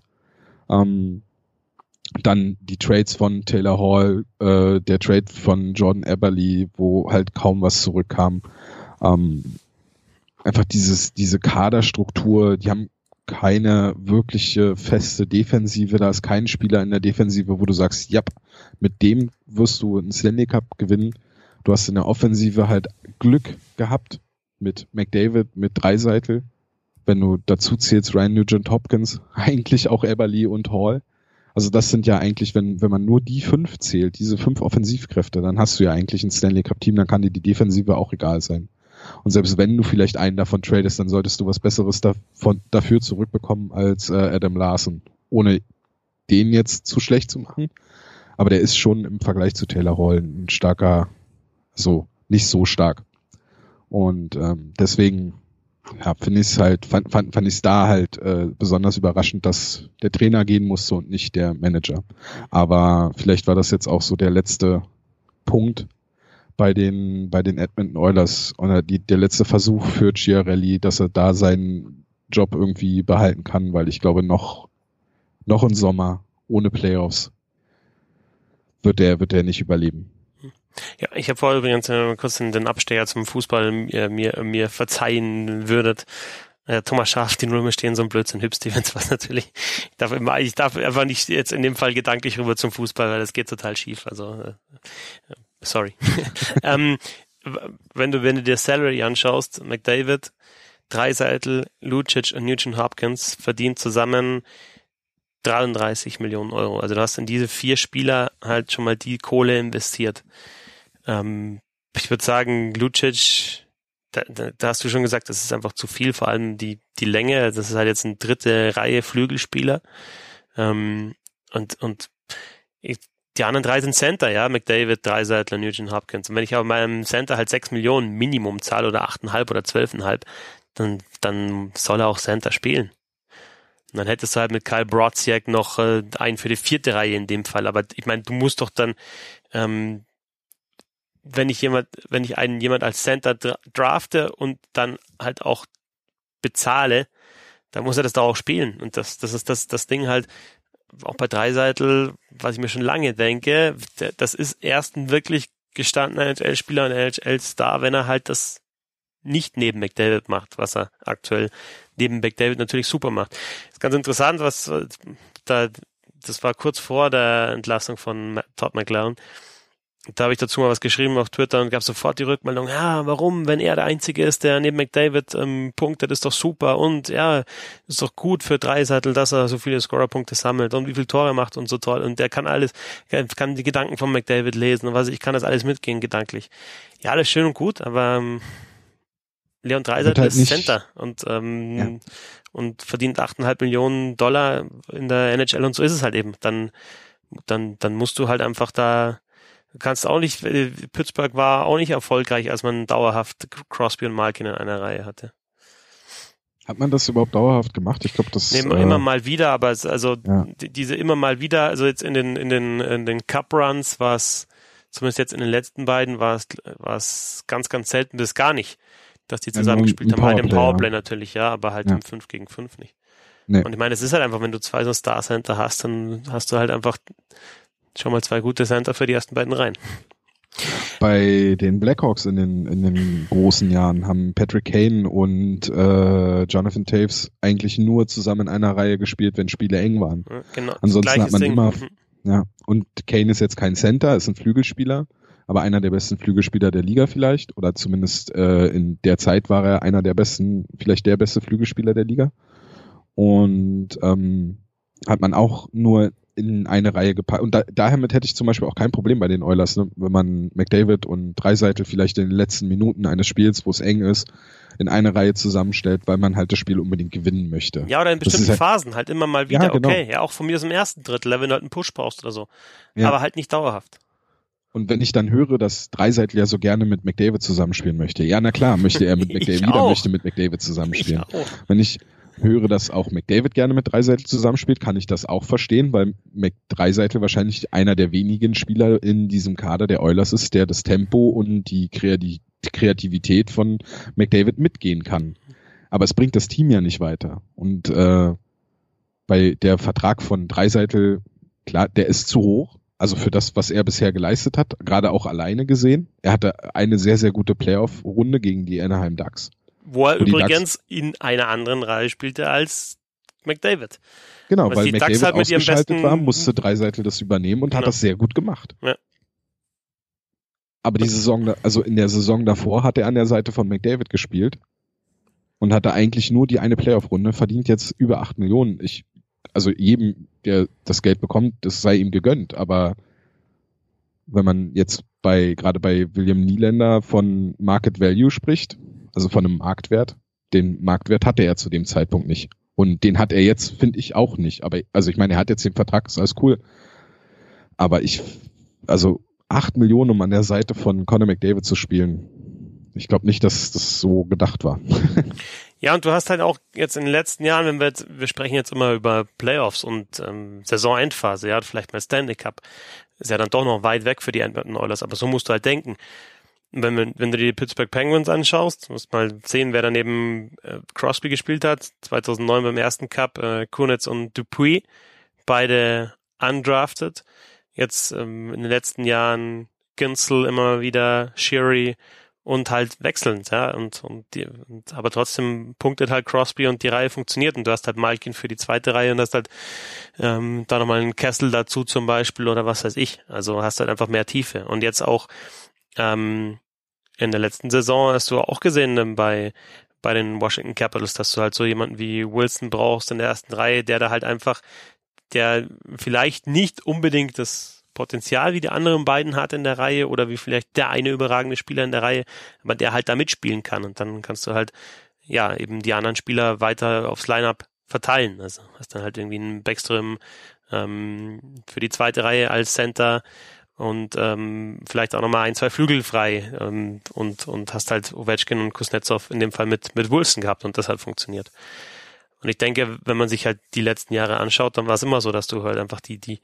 Dann die Trades von Taylor Hall, der Trade von Jordan Eberle, wo halt kaum was zurückkam. Einfach diese Kaderstruktur, die haben keine wirkliche feste Defensive. Da ist kein Spieler in der Defensive, wo du sagst, ja, mit dem wirst du einen Stanley Cup gewinnen. Du hast in der Offensive halt Glück gehabt mit McDavid, mit Draisaitl. Wenn du dazu zählst Ryan Nugent-Hopkins, eigentlich auch Eberle und Hall. Also das sind ja eigentlich, wenn man nur die 5 zählt, diese 5 Offensivkräfte, dann hast du ja eigentlich ein Stanley Cup Team, dann kann dir die Defensive auch egal sein. Und selbst wenn du vielleicht einen davon tradest, dann solltest du was Besseres dafür zurückbekommen als Adam Larson. Ohne den jetzt zu schlecht zu machen. Aber der ist schon im Vergleich zu Taylor Hall ein starker, nicht so stark. Und deswegen finde ich es halt, fand ich es da halt besonders überraschend, dass der Trainer gehen musste und nicht der Manager. Aber vielleicht war das jetzt auch so der letzte Punkt bei den Edmonton Oilers oder der letzte Versuch für Chiarelli, dass er da seinen Job irgendwie behalten kann, weil ich glaube, noch im Sommer ohne Playoffs wird er nicht überleben.
Ja, ich habe vorher übrigens kurz den Abstecher zum Fußball mir verzeihen würdet. Thomas Schaaf, die Römer stehen so ein Blödsinn, Hüb Stevens, was natürlich, ich darf einfach nicht jetzt in dem Fall gedanklich rüber zum Fußball, weil das geht total schief, also sorry. Wenn du dir Salary anschaust, McDavid, Draisaitl, Lucic und Nugent-Hopkins verdienen zusammen 33 Millionen Euro. Also du hast in diese 4 Spieler halt schon mal die Kohle investiert. Ich würde sagen, Lucic, da hast du schon gesagt, das ist einfach zu viel, vor allem die Länge, das ist halt jetzt eine 3. Reihe Flügelspieler. Die anderen 3 sind Center, ja, McDavid, Draisaitl, Nugent-Hopkins. Und wenn ich auf meinem Center halt 6 Millionen Minimum zahle oder 8,5 oder 12,5, dann soll er auch Center spielen. Und dann hättest du halt mit Kyle Brodziak noch einen für die 4. Reihe in dem Fall. Aber ich meine, du musst doch dann, wenn ich jemand als Center drafte und dann halt auch bezahle, dann muss er das doch auch spielen. Und das ist das Ding halt, auch bei Draisaitl, was ich mir schon lange denke, das ist erst ein wirklich gestandener NHL-Spieler und NHL-Star, wenn er halt das nicht neben McDavid macht, was er aktuell neben McDavid natürlich super macht. Das ist ganz interessant, das war kurz vor der Entlassung von Todd McLellan. Da habe ich dazu mal was geschrieben auf Twitter und gab sofort die Rückmeldung, ja, warum, wenn er der Einzige ist, der neben McDavid punktet, ist doch super und ja, ist doch gut für Draisaitl, dass er so viele Scorerpunkte sammelt und wie viel Tore macht und so toll und der kann die Gedanken von McDavid lesen und ich kann das alles mitgehen gedanklich. Ja, alles schön und gut, aber Leon Draisaitl
halt
ist Center und und verdient $8,5 Millionen in der NHL und so ist es halt eben. Dann musst du halt einfach da, kannst auch nicht, Pittsburgh war auch nicht erfolgreich, als man dauerhaft Crosby und Malkin in einer Reihe hatte.
Hat man das überhaupt dauerhaft gemacht? Ich glaube, das
immer mal wieder, aber diese immer mal wieder, also jetzt in den Cup Runs war es, zumindest jetzt in den letzten beiden, war es ganz, ganz selten bis gar nicht, dass die zusammengespielt haben. Halt im Powerplay natürlich, ja, aber halt im 5 gegen 5 nicht. Nee. Und ich meine, es ist halt einfach, wenn du 2 so Star Center hast, dann hast du halt einfach schon mal 2 gute Center für die ersten beiden Reihen.
Bei den Blackhawks in den großen Jahren haben Patrick Kane und Jonathan Toews eigentlich nur zusammen in einer Reihe gespielt, wenn Spiele eng waren. Ja, genau. Ansonsten hat man immer, und Kane ist jetzt kein Center, ist ein Flügelspieler, aber einer der besten Flügelspieler der Liga vielleicht, oder zumindest in der Zeit war er einer der besten, vielleicht der beste Flügelspieler der Liga. Und hat man auch nur in eine Reihe gepackt. Und damit hätte ich zum Beispiel auch kein Problem bei den Oilers, ne? Wenn man McDavid und Draisaitl vielleicht in den letzten Minuten eines Spiels, wo es eng ist, in eine Reihe zusammenstellt, weil man halt das Spiel unbedingt gewinnen möchte.
Ja, oder in bestimmten Phasen halt immer mal wieder, ja, genau. Okay. Ja, auch von mir aus im ersten Drittel, wenn du halt einen Push brauchst oder so. Ja. Aber halt nicht dauerhaft.
Und wenn ich dann höre, dass Draisaitl ja so gerne mit McDavid zusammenspielen möchte, ja, na klar, möchte er mit McDavid, jeder möchte mit McDavid zusammenspielen. Wenn ich höre, dass auch McDavid gerne mit Draisaitl zusammenspielt, kann ich das auch verstehen, weil Draisaitl wahrscheinlich einer der wenigen Spieler in diesem Kader der Oilers ist, der das Tempo und die Kreativität von McDavid mitgehen kann. Aber es bringt das Team ja nicht weiter. Und bei der Vertrag von Draisaitl, klar, der ist zu hoch. Also für das, was er bisher geleistet hat, gerade auch alleine gesehen. Er hatte eine sehr, sehr gute Playoff-Runde gegen die Anaheim Ducks.
Wo er übrigens in einer anderen Reihe spielte als McDavid.
Genau, weil McDavid halt ausgeschaltet war, musste Draisaitl das übernehmen und hat das sehr gut gemacht. Ja. Aber die Saison, also in der Saison davor hat er an der Seite von McDavid gespielt und hatte eigentlich nur die eine Playoff-Runde, verdient jetzt über 8 Millionen. Also jedem, der das Geld bekommt, das sei ihm gegönnt, aber wenn man jetzt gerade bei William Nylander von Market Value spricht, also von einem Marktwert. Den Marktwert hatte er zu dem Zeitpunkt nicht. Und den hat er jetzt, finde ich, auch nicht. Aber, also ich meine, er hat jetzt den Vertrag, ist alles cool. Aber 8 Millionen, um an der Seite von Connor McDavid zu spielen. Ich glaube nicht, dass das so gedacht war.
Ja, und du hast halt auch jetzt in den letzten Jahren, wir sprechen jetzt immer über Playoffs und Saisonendphase, ja, vielleicht mal Stanley Cup. Ist ja dann doch noch weit weg für die Edmonton Oilers, aber so musst du halt denken. Wenn du dir die Pittsburgh Penguins anschaust, musst mal sehen, wer daneben Crosby gespielt hat, 2009 beim ersten Cup, Kunitz und Dupuis, beide undrafted. Jetzt in den letzten Jahren Günsel immer wieder, Sheary und halt wechselnd, ja, aber trotzdem punktet halt Crosby und die Reihe funktioniert und du hast halt Malkin für die zweite Reihe und hast halt da nochmal einen Kessel dazu zum Beispiel oder was weiß ich. Also hast halt einfach mehr Tiefe und jetzt auch in der letzten Saison hast du auch gesehen bei den Washington Capitals, dass du halt so jemanden wie Wilson brauchst in der ersten Reihe, der da halt einfach, der vielleicht nicht unbedingt das Potenzial wie die anderen beiden hat in der Reihe oder wie vielleicht der eine überragende Spieler in der Reihe, aber der halt da mitspielen kann und dann kannst du halt ja eben die anderen Spieler weiter aufs Lineup verteilen. Also hast dann halt irgendwie einen Backstrom für die zweite Reihe als Center und vielleicht auch nochmal 1, 2 Flügel frei und hast halt Ovechkin und Kuznetsov in dem Fall mit Wilson gehabt und das hat funktioniert. Und ich denke, wenn man sich halt die letzten Jahre anschaut, dann war es immer so, dass du halt einfach die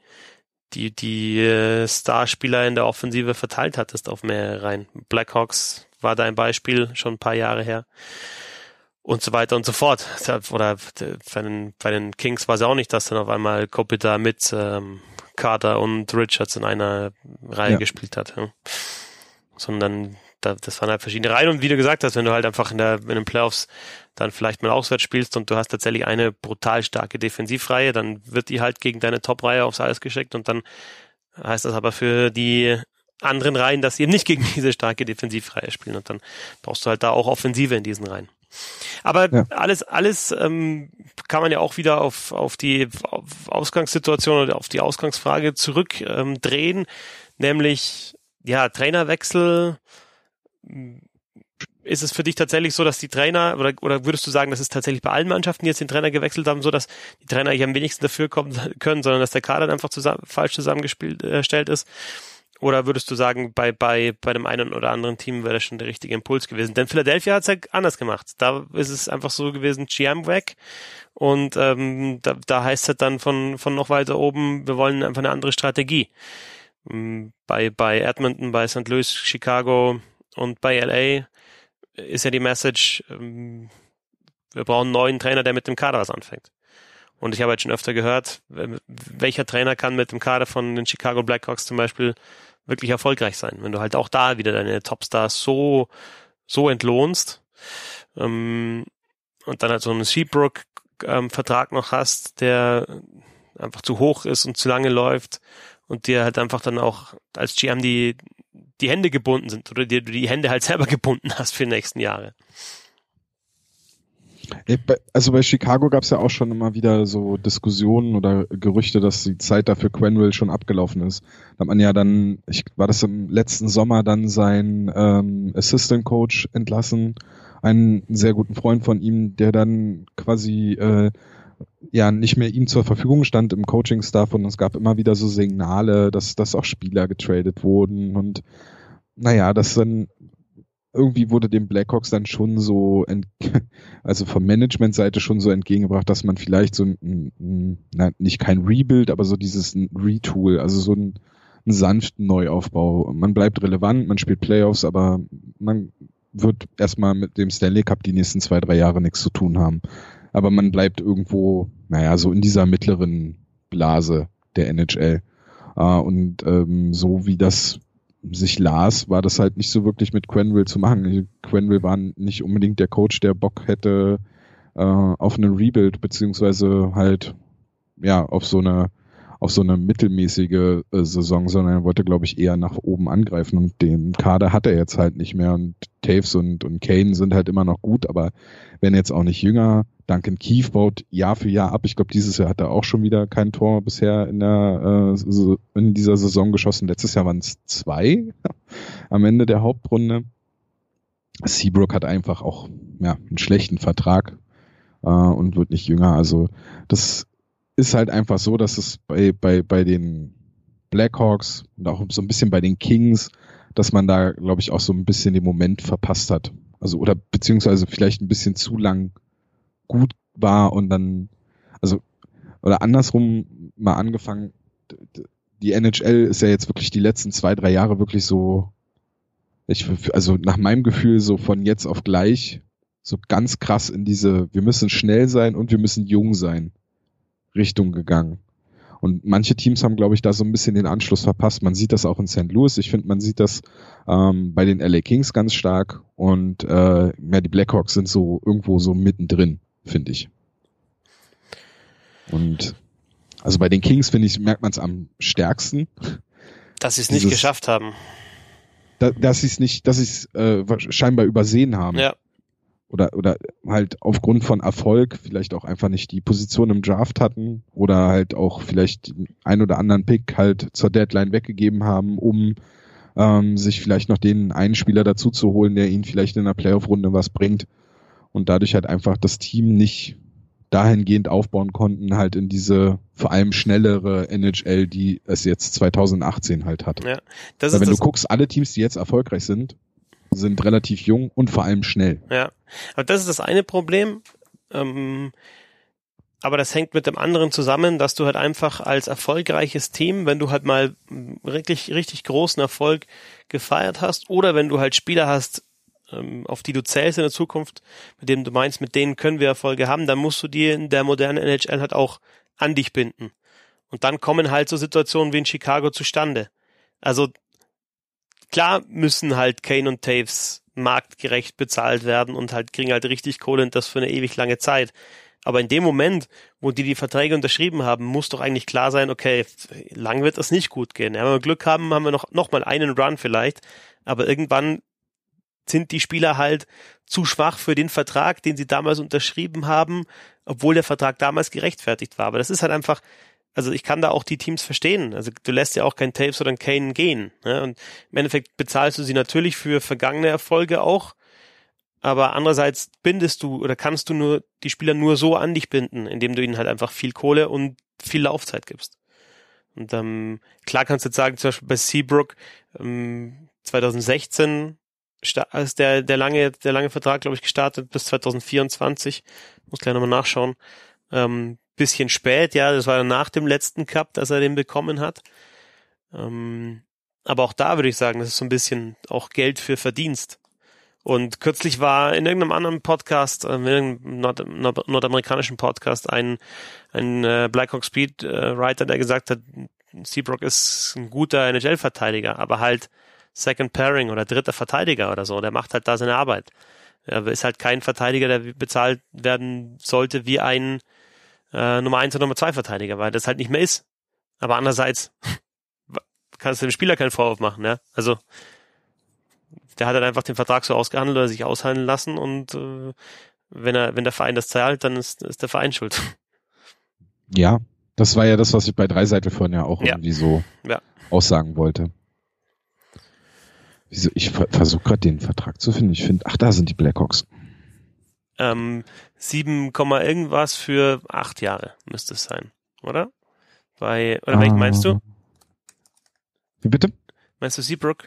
Starspieler in der Offensive verteilt hattest auf mehrere Reihen. Blackhawks war da ein Beispiel, schon ein paar Jahre her. Und so weiter und so fort. Oder bei den Kings war es auch nicht, dass dann auf einmal Kopitar mit Carter und Richards in einer Reihe gespielt hat. Ja. Sondern das waren halt verschiedene Reihen. Und wie du gesagt hast, wenn du halt einfach in den Playoffs dann vielleicht mal auswärts spielst und du hast tatsächlich eine brutal starke Defensivreihe, dann wird die halt gegen deine Top-Reihe aufs Eis geschickt und dann heißt das aber für die anderen Reihen, dass sie eben nicht gegen diese starke Defensivreihe spielen und dann brauchst du halt da auch Offensive in diesen Reihen. Aber alles kann man ja auch wieder auf die Ausgangssituation oder auf die Ausgangsfrage zurückdrehen, nämlich Trainerwechsel ist es für dich tatsächlich so, dass die Trainer, oder würdest du sagen, dass es tatsächlich bei allen Mannschaften, die jetzt den Trainer gewechselt haben, so, dass die Trainer eigentlich am wenigsten dafür kommen können, sondern dass der Kader einfach falsch zusammengestellt ist? Oder würdest du sagen, bei dem einen oder anderen Team wäre das schon der richtige Impuls gewesen? Denn Philadelphia hat es ja anders gemacht. Da ist es einfach so gewesen, GM weg. Und da heißt es dann von noch weiter oben, wir wollen einfach eine andere Strategie. Bei Edmonton, bei St. Louis, Chicago und bei LA ist ja die Message, wir brauchen einen neuen Trainer, der mit dem Kader was anfängt. Und ich habe jetzt schon öfter gehört, welcher Trainer kann mit dem Kader von den Chicago Blackhawks zum Beispiel wirklich erfolgreich sein, wenn du halt auch da wieder deine Topstars so entlohnst und dann halt so einen Seabrook-Vertrag noch hast, der einfach zu hoch ist und zu lange läuft und dir halt einfach dann auch als GM die Hände gebunden sind oder dir die Hände halt selber gebunden hast für die nächsten Jahre.
Also bei Chicago gab es ja auch schon immer wieder so Diskussionen oder Gerüchte, dass die Zeit dafür Quenneville schon abgelaufen ist. Da hat man ja dann, war das im letzten Sommer, dann sein Assistant Coach entlassen, einen sehr guten Freund von ihm, der dann quasi nicht mehr ihm zur Verfügung stand im Coaching-Staff, und es gab immer wieder so Signale, dass auch Spieler getradet wurden, und das dann irgendwie wurde den Blackhawks dann schon so, also von Management-Seite schon so entgegengebracht, dass man vielleicht so nicht kein Rebuild, aber so dieses Retool, also so einen sanften Neuaufbau. Man bleibt relevant, man spielt Playoffs, aber man wird erstmal mit dem Stanley Cup die nächsten 2-3 Jahre nichts zu tun haben. Aber man bleibt irgendwo, so in dieser mittleren Blase der NHL. Und so wie das sich las, war das halt nicht so wirklich mit Quenneville zu machen. Quenneville war nicht unbedingt der Coach, der Bock hätte auf einen Rebuild, beziehungsweise halt auf so eine mittelmäßige Saison, sondern er wollte, glaube ich, eher nach oben angreifen, und den Kader hat er jetzt halt nicht mehr, und Taves und Kane sind halt immer noch gut, aber werden jetzt auch nicht jünger. Duncan Keith baut Jahr für Jahr ab. Ich glaube, dieses Jahr hat er auch schon wieder kein Tor bisher in dieser Saison geschossen. Letztes Jahr waren es 2 am Ende der Hauptrunde. Seabrook hat einfach auch einen schlechten Vertrag und wird nicht jünger. Also das ist halt einfach so, dass es bei den Blackhawks und auch so ein bisschen bei den Kings, dass man da, glaube ich, auch so ein bisschen den Moment verpasst hat. Also oder beziehungsweise vielleicht ein bisschen zu lang gut war und dann, oder andersrum mal angefangen, die NHL ist ja jetzt wirklich die letzten 2-3 Jahre wirklich so, also nach meinem Gefühl so von jetzt auf gleich so ganz krass in diese, wir müssen schnell sein und wir müssen jung sein Richtung gegangen. Und manche Teams haben, glaube ich, da so ein bisschen den Anschluss verpasst. Man sieht das auch in St. Louis. Ich finde, man sieht das bei den LA Kings ganz stark. Und die Blackhawks sind so irgendwo so mittendrin, finde ich. Und also bei den Kings, finde ich, merkt man es am stärksten.
Dass sie es nicht geschafft haben.
Dass sie es scheinbar übersehen haben.
Ja.
Oder halt aufgrund von Erfolg vielleicht auch einfach nicht die Position im Draft hatten oder halt auch vielleicht den ein oder anderen Pick halt zur Deadline weggegeben haben, um sich vielleicht noch den einen Spieler dazu zu holen, der ihnen vielleicht in der Playoff-Runde was bringt, und dadurch halt einfach das Team nicht dahingehend aufbauen konnten, halt in diese vor allem schnellere NHL, die es jetzt 2018 halt hat. Ja, Weil wenn du guckst, alle Teams, die jetzt erfolgreich sind relativ jung und vor allem schnell.
Ja, aber das ist das eine Problem. Aber das hängt mit dem anderen zusammen, dass du halt einfach als erfolgreiches Team, wenn du halt mal richtig, richtig großen Erfolg gefeiert hast, oder wenn du halt Spieler hast, auf die du zählst in der Zukunft, mit denen du meinst, mit denen können wir Erfolge haben, dann musst du die in der modernen NHL halt auch an dich binden. Und dann kommen halt so Situationen wie in Chicago zustande. Also klar müssen halt Kane und Taves marktgerecht bezahlt werden und halt kriegen halt richtig Kohle und das für eine ewig lange Zeit. Aber in dem Moment, wo die Verträge unterschrieben haben, muss doch eigentlich klar sein, okay, lang wird das nicht gut gehen. Ja, wenn wir Glück haben, haben wir noch mal einen Run vielleicht, aber irgendwann sind die Spieler halt zu schwach für den Vertrag, den sie damals unterschrieben haben, obwohl der Vertrag damals gerechtfertigt war. Aber das ist halt einfach, also ich kann da auch die Teams verstehen. Also du lässt ja auch keinen Taves oder einen Kane gehen. Ne? Und im Endeffekt bezahlst du sie natürlich für vergangene Erfolge auch. aber andererseits bindest du oder kannst du nur die Spieler nur so an dich binden, indem du ihnen halt einfach viel Kohle und viel Laufzeit gibst. Und klar kannst du jetzt sagen, zum Beispiel bei Seabrook 2016 ist der lange Vertrag, glaube ich, gestartet bis 2024. Muss gleich nochmal nachschauen. Bisschen spät, ja, das war nach dem letzten Cup, dass er den bekommen hat. Aber auch da würde ich sagen, das ist so ein bisschen auch Geld für Verdienst. Und kürzlich war in irgendeinem anderen Podcast, in irgendeinem nordamerikanischen Podcast, ein Blackhawk Speed Writer, der gesagt hat, Seabrook ist ein guter NHL-Verteidiger, aber halt Second Pairing oder dritter Verteidiger oder so, der macht halt da seine Arbeit. Er ist halt kein Verteidiger, der bezahlt werden sollte wie ein Nummer 1 oder Nummer 2 Verteidiger, weil das halt nicht mehr ist. Aber andererseits kannst du dem Spieler keinen Vorwurf machen, ja. Also der hat halt einfach den Vertrag so ausgehandelt oder sich aushandeln lassen und wenn der Verein das zahlt, dann ist der Verein schuld.
Ja, das war ja das, was ich bei Draisaitl vorhin ja auch irgendwie so aussagen wollte. Wieso? Ich versuche gerade den Vertrag zu finden. Ich finde, da sind die Blackhawks.
7, irgendwas für 8 Jahre müsste es sein, oder? Welchen meinst du?
Wie bitte?
Meinst du Seabrook?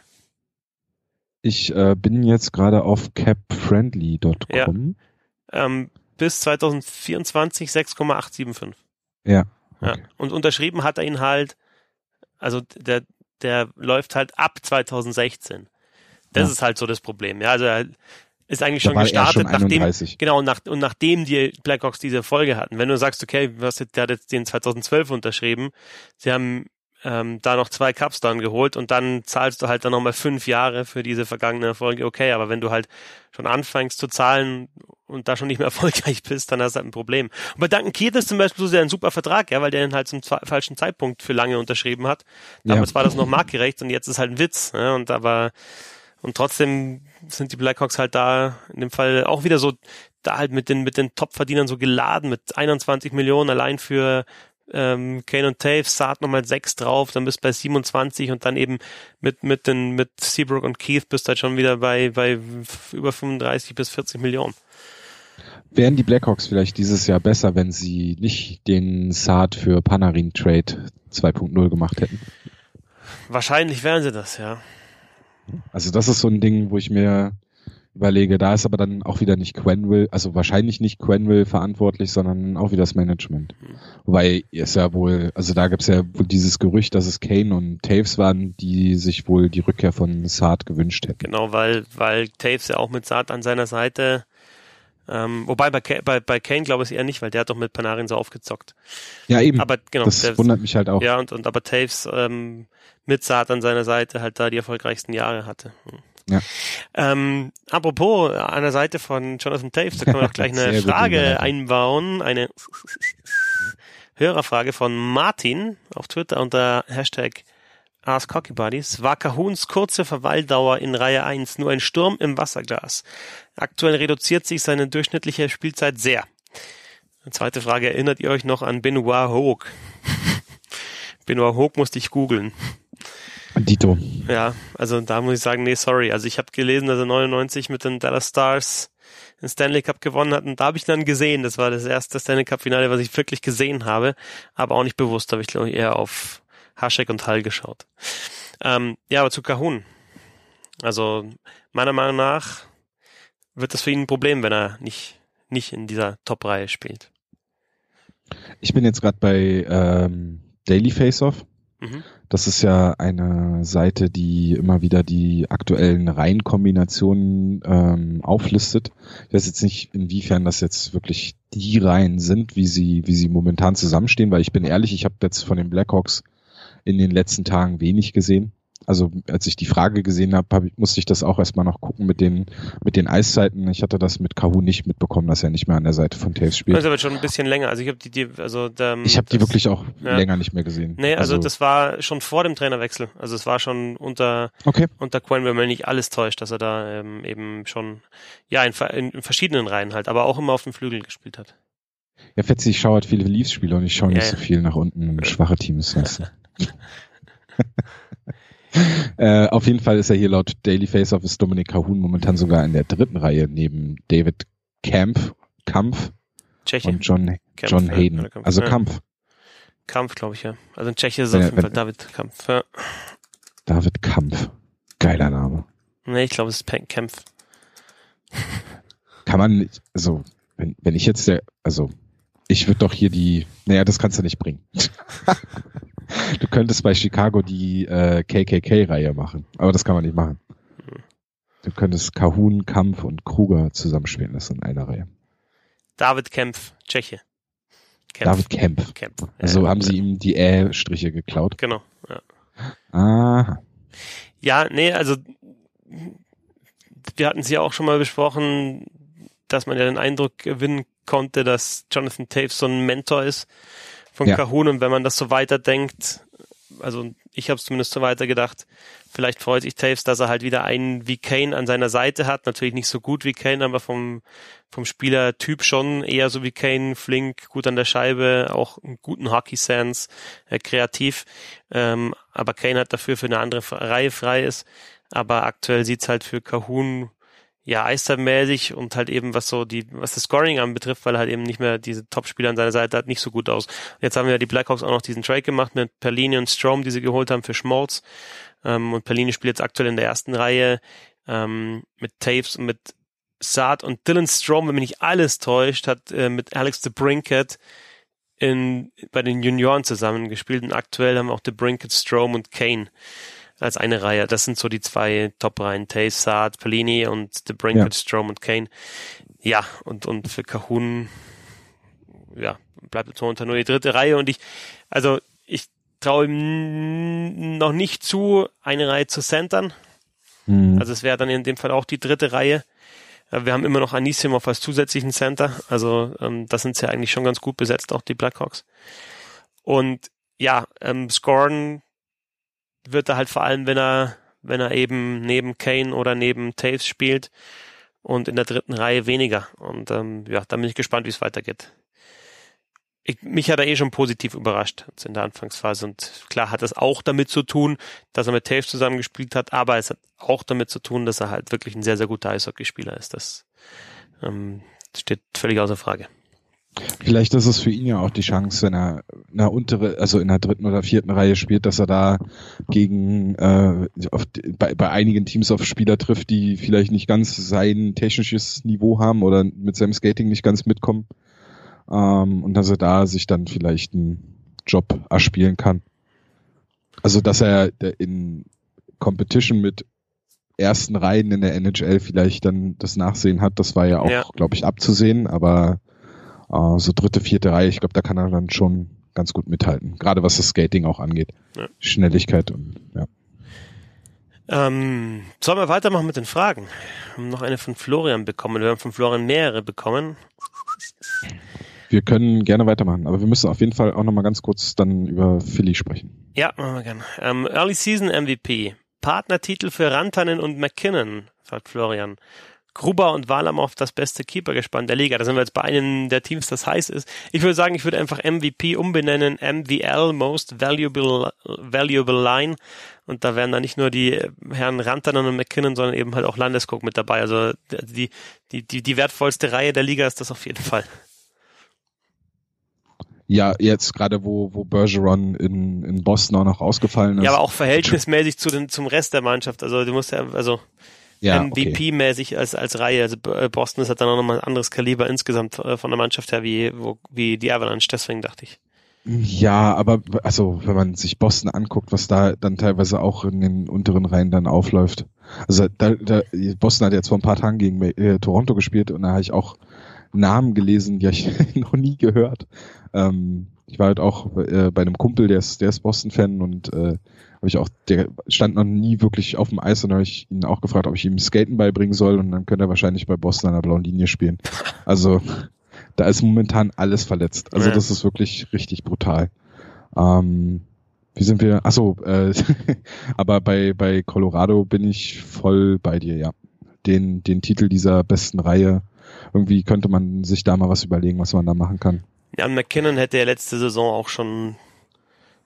Ich bin jetzt gerade auf capfriendly.com.
Ja. Bis 2024 6,875.
Ja.
Okay. Ja. Und unterschrieben hat er ihn halt, also der läuft halt ab 2016. Das ist halt so das Problem. Ja, also er ist eigentlich schon gestartet, nachdem die Blackhawks diese Folge hatten. Wenn du sagst, okay, der hat jetzt den 2012 unterschrieben, sie haben da noch 2 Cups dann geholt und dann zahlst du halt dann nochmal 5 Jahre für diese vergangene Folge. Okay, aber wenn du halt schon anfängst zu zahlen und da schon nicht mehr erfolgreich bist, dann hast du halt ein Problem. Und bei Duncan Keith ist zum Beispiel so ein super Vertrag, ja, weil der ihn halt zum falschen Zeitpunkt für lange unterschrieben hat. Damals war das noch marktgerecht und jetzt ist halt ein Witz. Ja, und trotzdem sind die Blackhawks halt da in dem Fall auch wieder so, da halt mit den Top-Verdienern so geladen, mit 21 Millionen allein für Kane und Taves, Saad nochmal 6 drauf, dann bist du bei 27 und dann eben mit Seabrook und Keith bist du halt schon wieder bei über 35 bis 40 Millionen.
Wären die Blackhawks vielleicht dieses Jahr besser, wenn sie nicht den Saad für Panarin-Trade 2.0 gemacht hätten?
Wahrscheinlich wären sie das, ja.
Also das ist so ein Ding, wo ich mir überlege, da ist aber dann auch wieder nicht Quenneville, also wahrscheinlich nicht Quenneville verantwortlich, sondern auch wieder das Management. Wobei es ja wohl, also da gibt's ja wohl dieses Gerücht, dass es Kane und Taves waren, die sich wohl die Rückkehr von Saad gewünscht hätten.
Genau, weil Taves ja auch mit Saad an seiner Seite, wobei bei Kane glaube ich eher nicht, weil der hat doch mit Panarin so aufgezockt.
Ja eben,
aber, genau,
das Taves, wundert mich halt auch.
Ja, aber Taves mit Saad an seiner Seite halt da die erfolgreichsten Jahre hatte.
Ja.
Apropos an der Seite von Jonathan Taves, da können wir auch gleich eine Frage einbauen, eine Hörerfrage von Martin auf Twitter unter Hashtag AskHockeyBuddies. War Cajuns kurze Verweildauer in Reihe 1 nur ein Sturm im Wasserglas? Aktuell reduziert sich seine durchschnittliche Spielzeit sehr. Eine zweite Frage, erinnert ihr euch noch an Benoit Hogue? Benoit Hogue musste ich googeln.
Dito.
Ja, also da muss ich sagen, nee, sorry. Also ich habe gelesen, dass er 99 mit den Dallas Stars den Stanley Cup gewonnen hat und da habe ich dann gesehen, das war das erste Stanley Cup Finale, was ich wirklich gesehen habe, aber auch nicht bewusst, habe ich glaube ich eher auf Hašek und Hall geschaut. Ja, aber zu Cajun. Also meiner Meinung nach wird das für ihn ein Problem, wenn er nicht in dieser Top-Reihe spielt.
Ich bin jetzt gerade bei Daily Faceoff. Das ist ja eine Seite, die immer wieder die aktuellen Reihenkombinationen auflistet. Ich weiß jetzt nicht, inwiefern das jetzt wirklich die Reihen sind, wie sie momentan zusammenstehen, weil ich bin ehrlich, ich habe jetzt von den Blackhawks in den letzten Tagen wenig gesehen. Also als ich die Frage gesehen habe, musste ich das auch erstmal noch gucken mit den Eiszeiten. Ich hatte das mit Cajun nicht mitbekommen, dass er nicht mehr an der Seite von Taves spielt.
Das ist aber schon ein bisschen länger. Also ich habe die
wirklich auch länger nicht mehr gesehen.
Nee, also das war schon vor dem Trainerwechsel. Also es war schon unter Quinn, wenn man nicht alles täuscht, dass er da eben schon in verschiedenen Reihen halt, aber auch immer auf dem Flügel gespielt hat.
Ja, Fetzi, ich schaue halt viele Leafs-Spiele und ich schaue nicht so viel nach unten. Schwache Teams. Auf jeden Fall ist er hier laut Daily Faceoff ist Dominik Kahun momentan sogar in der dritten Reihe neben David Kampf
Tscheche.
und John Hayden. Also Kampf.
Kampf, glaube ich, ja. Also in Tschechien ist es auf jeden Fall David Kampf. Ja.
David Kampf. Geiler Name.
Nee, ich glaube, es ist Kampf.
Kann man nicht, also, wenn ich jetzt ich würde doch hier das kannst du nicht bringen. Du könntest bei Chicago die KKK-Reihe machen, aber das kann man nicht machen. Du könntest Kahun, Kampf und Kruger zusammenspielen lassen in einer Reihe.
David Kampf, Tscheche.
David Kampf. Also haben sie ihm die Striche geklaut.
Genau, ja.
Aha.
Ja, nee, also wir hatten es ja auch schon mal besprochen, dass man ja den Eindruck gewinnen konnte, dass Jonathan Toews so ein Mentor ist von Kahun, und wenn man das so weiterdenkt, also ich habe es zumindest so weitergedacht, vielleicht freut sich Toews, dass er halt wieder einen wie Kane an seiner Seite hat, natürlich nicht so gut wie Kane, aber vom Spielertyp schon eher so wie Kane, flink, gut an der Scheibe, auch einen guten Hockey-Sense, kreativ, aber Kane hat dafür für eine andere Reihe frei ist, aber aktuell sieht's halt für Kahun eistermäßig und halt eben was das Scoring anbetrifft, weil er halt eben nicht mehr diese Top-Spieler an seiner Seite hat, nicht so gut aus. Jetzt haben wir die Blackhawks auch noch diesen Trade gemacht mit Perlini und Strome, die sie geholt haben für Schmaltz. Und Perlini spielt jetzt aktuell in der ersten Reihe mit Toews und mit Saad, und Dylan Strome, wenn mich nicht alles täuscht, hat mit Alex DeBrincat bei den Junioren zusammen gespielt, und aktuell haben wir auch DeBrincat, Strome und Kane als eine Reihe. Das sind so die zwei Top-Reihen. Toews, Saad, Perlini und DeBrincat, Strome und Kane. Ja, und für Kahun, bleibt jetzt momentan nur die dritte Reihe, und ich traue ihm noch nicht zu, eine Reihe zu centern. Also es wäre dann in dem Fall auch die dritte Reihe. Wir haben immer noch Anisimov als zusätzlichen Center. Also das sind ja eigentlich schon ganz gut besetzt, auch die Blackhawks. Und scoren wird er halt vor allem, wenn er eben neben Kane oder neben Toews spielt, und in der dritten Reihe weniger. Und da bin ich gespannt, wie es weitergeht. Mich hat er schon positiv überrascht in der Anfangsphase, und klar hat das auch damit zu tun, dass er mit Toews zusammengespielt hat, aber es hat auch damit zu tun, dass er halt wirklich ein sehr, sehr guter Eishockeyspieler ist. Das steht völlig außer Frage.
Vielleicht ist es für ihn ja auch die Chance, wenn er in der dritten oder vierten Reihe spielt, dass er da gegen bei einigen Teams auf Spieler trifft, die vielleicht nicht ganz sein technisches Niveau haben oder mit seinem Skating nicht ganz mitkommen. Und dass er da sich dann vielleicht einen Job erspielen kann. Also dass er in Competition mit ersten Reihen in der NHL vielleicht dann das Nachsehen hat, das war ja auch, glaube ich, abzusehen, aber so dritte, vierte Reihe, ich glaube, da kann er dann schon ganz gut mithalten. Gerade was das Skating auch angeht. Ja. Schnelligkeit und
Sollen wir weitermachen mit den Fragen? Wir haben noch eine von Florian bekommen. Wir haben von Florian mehrere bekommen.
Wir können gerne weitermachen, aber wir müssen auf jeden Fall auch nochmal ganz kurz dann über Philly sprechen.
Ja, machen wir gerne. Early Season MVP. Partnertitel für Rantanen und McKinnon, fragt Florian. Gruber und Varlamov das beste Keeper-Gespann der Liga. Da sind wir jetzt bei einem der Teams, das heiß ist. Ich würde sagen, ich würde einfach MVP umbenennen, MVL, Most Valuable Line. Und da wären dann nicht nur die Herren Rantanen und McKinnon, sondern eben halt auch Landeskog mit dabei. Also die wertvollste Reihe der Liga ist das auf jeden Fall.
Ja, jetzt gerade wo Bergeron in Boston auch noch ausgefallen ist.
Ja, aber auch verhältnismäßig zum Rest der Mannschaft. Also du musst MVP-mäßig als Reihe. Also Boston ist halt dann auch nochmal ein anderes Kaliber insgesamt von der Mannschaft her wie die Avalanche, deswegen dachte ich.
Ja, aber also wenn man sich Boston anguckt, was da dann teilweise auch in den unteren Reihen dann aufläuft. Also Boston hat jetzt vor ein paar Tagen gegen Toronto gespielt, und da habe ich auch Namen gelesen, die habe ich noch nie gehört. Ich war halt auch bei einem Kumpel, der ist Boston-Fan, und der stand noch nie wirklich auf dem Eis, und da habe ich ihn auch gefragt, ob ich ihm Skaten beibringen soll, und dann könnte er wahrscheinlich bei Boston an der blauen Linie spielen. Also da ist momentan alles verletzt. Also das ist wirklich richtig brutal. Wie sind wir? Aber bei Colorado bin ich voll bei dir, ja. Den Titel dieser besten Reihe, irgendwie könnte man sich da mal was überlegen, was man da machen kann.
Ja, McKinnon hätte ja letzte Saison auch schon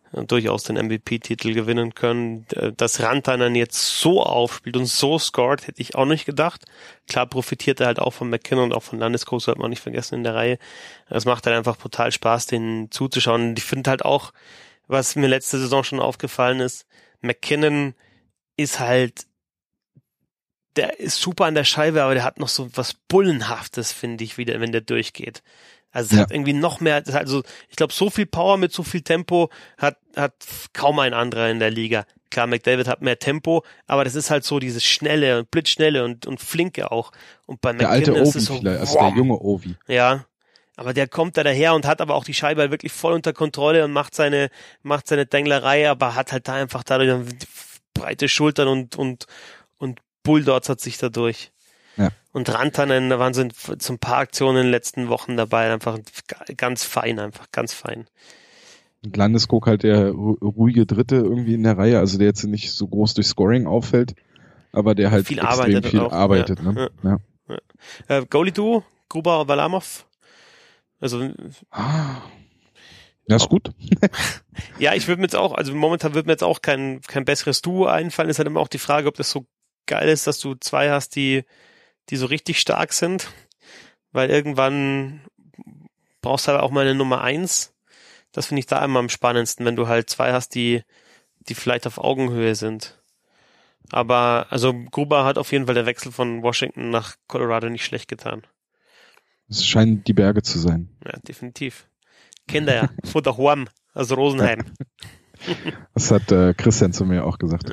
durchaus den MVP-Titel gewinnen können. Dass Rantanen jetzt so aufspielt und so scored, hätte ich auch nicht gedacht. Klar profitiert er halt auch von McKinnon und auch von Landeskog, sollte man nicht vergessen in der Reihe. Es macht halt einfach brutal Spaß, den zuzuschauen. Und ich finde halt auch, was mir letzte Saison schon aufgefallen ist, McKinnon ist halt, der ist super an der Scheibe, aber der hat noch so was Bullenhaftes, finde ich, wieder, wenn der durchgeht. Also es hat irgendwie noch mehr, also ich glaube, so viel Power mit so viel Tempo hat kaum ein anderer in der Liga. Klar, McDavid hat mehr Tempo, aber das ist halt so dieses Schnelle und Blitzschnelle und Flinke auch. Und bei McKinnon
der alte
ist
Ovi
es so,
vielleicht, also der junge Ovi.
Ja, aber der kommt da daher und hat aber auch die Scheibe halt wirklich voll unter Kontrolle und macht seine Denglerei, aber hat halt da einfach dadurch breite Schultern und Bulldogs hat sich dadurch.
Ja.
Und Rantanen, da waren so ein paar Aktionen in den letzten Wochen dabei, einfach ganz fein.
Und Landeskog halt der ruhige Dritte irgendwie in der Reihe, also der jetzt nicht so groß durch Scoring auffällt, aber der halt
viel
extrem viel arbeitet.
Ja.
Ne?
Ja. Goalie-Duo, Gruber, Varlamov. Also
ja, ist gut.
ja, ich würde mir jetzt auch, also momentan wird mir jetzt auch kein besseres Duo einfallen. Ist halt immer auch die Frage, ob das so geil ist, dass du zwei hast, die so richtig stark sind, weil irgendwann brauchst du halt auch mal eine Nummer 1. Das finde ich da immer am spannendsten, wenn du halt zwei hast, die vielleicht auf Augenhöhe sind. Aber also Gruber hat auf jeden Fall der Wechsel von Washington nach Colorado nicht schlecht getan.
Es scheinen die Berge zu sein.
Ja, definitiv. Kennt er ja, von der Horn aus Rosenheim.
Das hat Christian zu mir auch gesagt.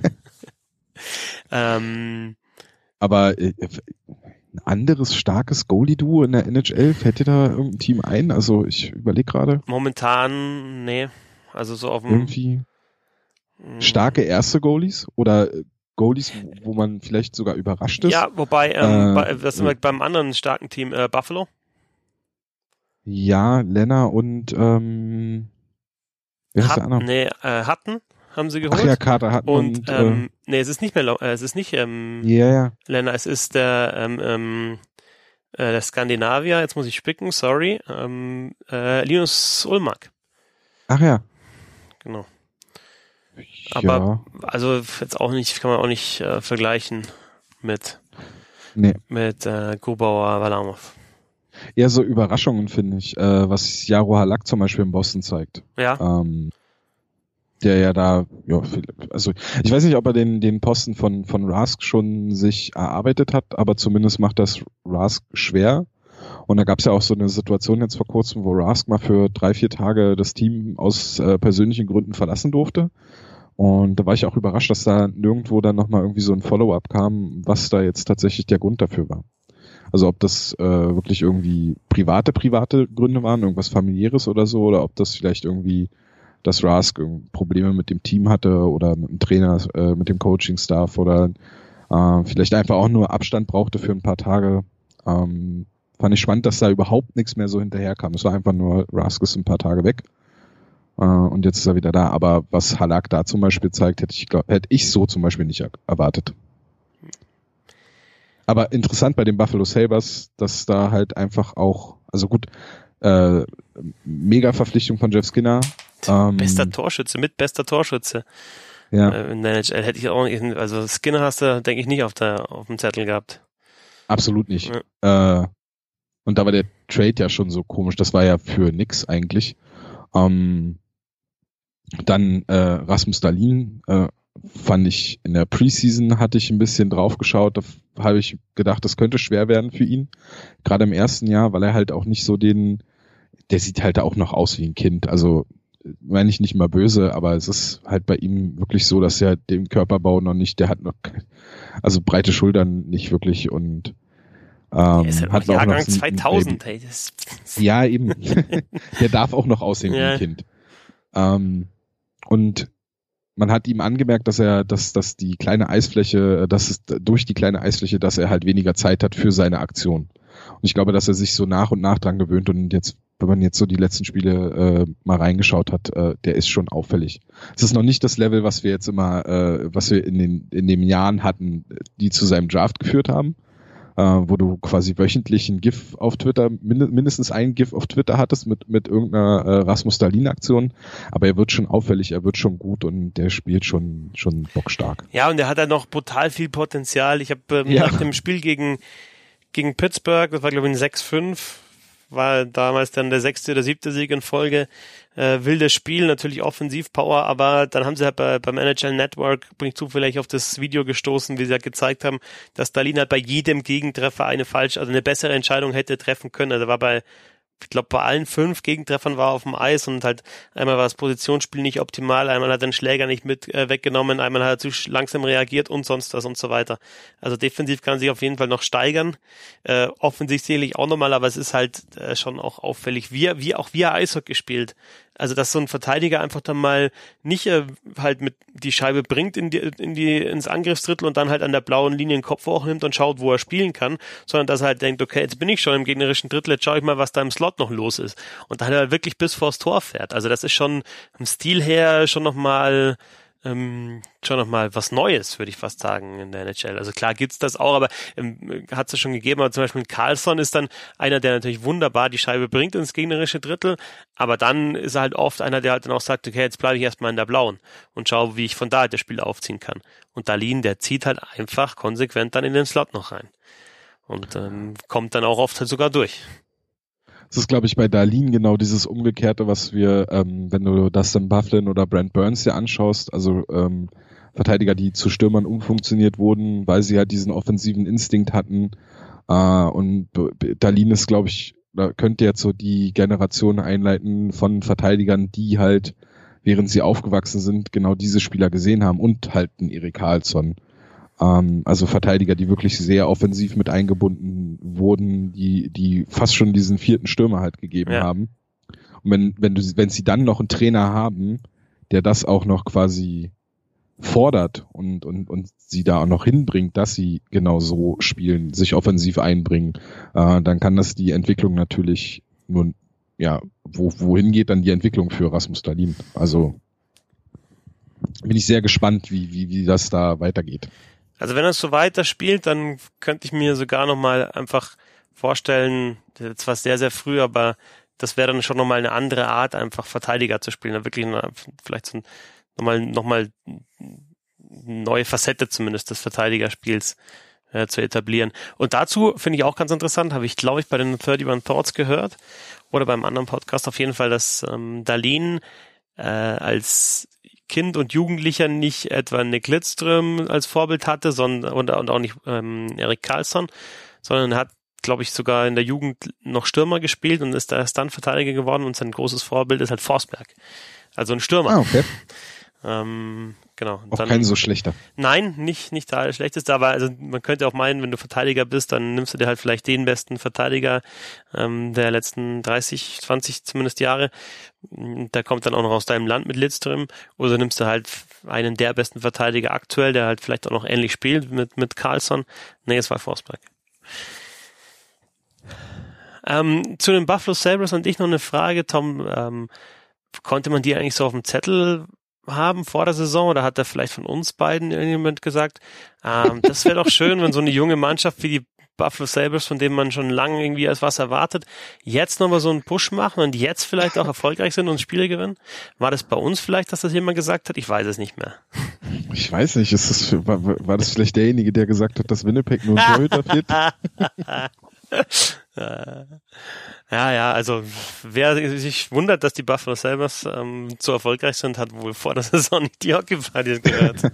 Aber ein anderes starkes Goalie-Duo in der NHL, fällt dir da irgendein Team ein? Also ich überlege gerade.
Momentan, nee. Also so auf dem...
Irgendwie starke erste Goalies oder Goalies, wo man vielleicht sogar überrascht ist?
Ja, wobei, das sind wir beim anderen starken Team, Buffalo.
Ja, Lehner und wer ist der andere?
Nee, Hutton haben sie geholt.
Ach ja, Carter Hutton
und nee, es ist nicht mehr, es ist nicht
ja.
Lehner, es ist der Skandinavier, jetzt muss ich spicken, sorry, Linus Ullmark.
Ach ja.
Genau. Aber also jetzt auch nicht, kann man auch nicht vergleichen mit Grubauer, Varlamov.
Eher so Überraschungen, finde ich, was Jaro Halak zum Beispiel in Boston zeigt.
Ja.
Der ja da, also ich weiß nicht, ob er den Posten von Rask schon sich erarbeitet hat, aber zumindest macht das Rask schwer. Und da gab es ja auch so eine Situation jetzt vor kurzem, wo Rask mal für 3-4 Tage das Team aus persönlichen Gründen verlassen durfte. Und da war ich auch überrascht, dass da nirgendwo dann nochmal irgendwie so ein Follow-up kam, was da jetzt tatsächlich der Grund dafür war. Also ob das wirklich irgendwie private Gründe waren, irgendwas familiäres oder so, oder ob das vielleicht irgendwie, dass Rask Probleme mit dem Team hatte oder mit dem Trainer, mit dem Coaching-Staff oder vielleicht einfach auch nur Abstand brauchte für ein paar Tage. Fand ich spannend, dass da überhaupt nichts mehr so hinterherkam. Es war einfach nur, Rask ist ein paar Tage weg. Und jetzt ist er wieder da. Aber was Halak da zum Beispiel zeigt, hätte ich so zum Beispiel nicht erwartet. Aber interessant bei den Buffalo Sabres, dass da halt einfach auch, also gut, mega Verpflichtung von Jeff Skinner.
Bester Torschütze.
Ja.
In der NHL hätte ich auch nicht, also Skinner hast du, denke ich, nicht auf dem Zettel gehabt.
Absolut nicht. Ja. Und da war der Trade ja schon so komisch, das war ja für nix eigentlich. Dann Rasmus Dahlin fand ich in der Preseason, hatte ich ein bisschen drauf geschaut, da habe ich gedacht, das könnte schwer werden für ihn, gerade im ersten Jahr, weil er halt auch nicht so der sieht halt auch noch aus wie ein Kind, also meine ich nicht mal böse, aber es ist halt bei ihm wirklich so, dass er den Körperbau noch nicht, der hat noch, also breite Schultern nicht wirklich und
ist halt hat Jahrgang auch noch 2000, ey.
Ja, eben. Der darf auch noch aussehen wie ein Kind. Und man hat ihm angemerkt, dass durch die kleine Eisfläche, dass er halt weniger Zeit hat für seine Aktion. Und ich glaube, dass er sich so nach und nach dran gewöhnt und jetzt, wenn man jetzt so die letzten Spiele mal reingeschaut hat, der ist schon auffällig. Es ist noch nicht das Level, was wir jetzt immer, was wir in den Jahren hatten, die zu seinem Draft geführt haben. wo du quasi wöchentlich ein GIF auf Twitter, mindestens ein GIF auf Twitter hattest mit irgendeiner Rasmus Dahlin-Aktion. Aber er wird schon auffällig, er wird schon gut und der spielt schon bockstark.
Ja, und er hat ja noch brutal viel Potenzial. Ich habe nach dem Spiel gegen Pittsburgh, das war glaube ich ein 6-5, war damals dann der 6. oder 7. Sieg in Folge. Wildes Spiel, natürlich Offensivpower, aber dann haben sie halt beim NHL Network, bin ich zufällig auf das Video gestoßen, wie sie halt gezeigt haben, dass Dahlin halt bei jedem Gegentreffer eine bessere Entscheidung hätte treffen können. Also war ich glaube, bei allen 5 Gegentreffern war er auf dem Eis und halt einmal war das Positionsspiel nicht optimal, einmal hat er den Schläger nicht mit weggenommen, einmal hat er zu langsam reagiert und sonst was und so weiter. Also defensiv kann er sich auf jeden Fall noch steigern, offensiv sicherlich auch nochmal, aber es ist halt schon auch auffällig, wie er Eishockey spielt. Also dass so ein Verteidiger einfach dann mal nicht halt mit die Scheibe bringt ins Angriffsdrittel und dann halt an der blauen Linie den Kopf hochnimmt und schaut, wo er spielen kann, sondern dass er halt denkt, okay, jetzt bin ich schon im gegnerischen Drittel, jetzt schaue ich mal, was da im Slot noch los ist. Und dann halt wirklich bis vors Tor fährt. Also das ist schon im Stil her schon nochmal was Neues, würde ich fast sagen, in der NHL. Also klar gibt's das auch, aber hat es ja schon gegeben, aber zum Beispiel Karlsson ist dann einer, der natürlich wunderbar die Scheibe bringt ins gegnerische Drittel, aber dann ist er halt oft einer, der halt dann auch sagt, okay, jetzt bleibe ich erstmal in der blauen und schaue, wie ich von da halt das Spiel aufziehen kann. Und Dahlin, der zieht halt einfach konsequent dann in den Slot noch rein und kommt dann auch oft halt sogar durch.
Das ist, glaube ich, bei Dahlin genau dieses Umgekehrte, was wir, wenn du Dustin Byfuglien oder Brent Burns dir anschaust, also Verteidiger, die zu Stürmern umfunktioniert wurden, weil sie halt diesen offensiven Instinkt hatten. Und Dahlin ist, glaube ich, da könnte jetzt so die Generation einleiten von Verteidigern, die halt, während sie aufgewachsen sind, genau diese Spieler gesehen haben und halt einen Erik Karlsson. Also Verteidiger, die wirklich sehr offensiv mit eingebunden wurden, die fast schon diesen 4. Stürmer halt gegeben haben. Und wenn sie dann noch einen Trainer haben, der das auch noch quasi fordert und sie da auch noch hinbringt, dass sie genau so spielen, sich offensiv einbringen, dann kann das die Entwicklung natürlich nur, ja, wohin geht dann die Entwicklung für Rasmus Dahlin? Also bin ich sehr gespannt, wie das da weitergeht.
Also wenn er so weiterspielt, dann könnte ich mir sogar nochmal einfach vorstellen, jetzt war es sehr, sehr früh, aber das wäre dann schon nochmal eine andere Art, einfach Verteidiger zu spielen, da wirklich vielleicht so nochmal neue Facette zumindest des Verteidigerspiels zu etablieren. Und dazu finde ich auch ganz interessant, habe ich glaube ich bei den 31 Thoughts gehört oder beim anderen Podcast auf jeden Fall, dass Dahlin als Kind und Jugendlicher nicht etwa Nick Lidström als Vorbild hatte, und auch nicht Erik Karlsson, sondern hat, glaube ich, sogar in der Jugend noch Stürmer gespielt und ist dann Verteidiger geworden und sein großes Vorbild ist halt Forsberg. Also ein Stürmer.
Ah, okay.
Genau.
Auch dann, kein so schlechter.
Nein, nicht der schlechteste, aber also man könnte auch meinen, wenn du Verteidiger bist, dann nimmst du dir halt vielleicht den besten Verteidiger der letzten 30, 20 zumindest Jahre. Der kommt dann auch noch aus deinem Land mit Lidström. Oder nimmst du halt einen der besten Verteidiger aktuell, der halt vielleicht auch noch ähnlich spielt mit Karlsson. Nee, es war Forsberg. Zu den Buffalo Sabres und ich noch eine Frage, Tom. Konnte man die eigentlich so auf dem Zettel haben vor der Saison oder hat da vielleicht von uns beiden irgendjemand gesagt, das wäre doch schön, wenn so eine junge Mannschaft wie die Buffalo Sabres, von denen man schon lange irgendwie als was erwartet, jetzt nochmal so einen Push machen und jetzt vielleicht auch erfolgreich sind und Spiele gewinnen? War das bei uns vielleicht, dass das jemand gesagt hat? Ich weiß es nicht mehr.
Ich weiß nicht, war das vielleicht derjenige, der gesagt hat, dass Winnipeg nur ein Torhüter fehlt?
Ja, also wer sich wundert, dass die Buffalo Sabres so erfolgreich sind, hat wohl vor der Saison nicht die Hockey-Partys gehört.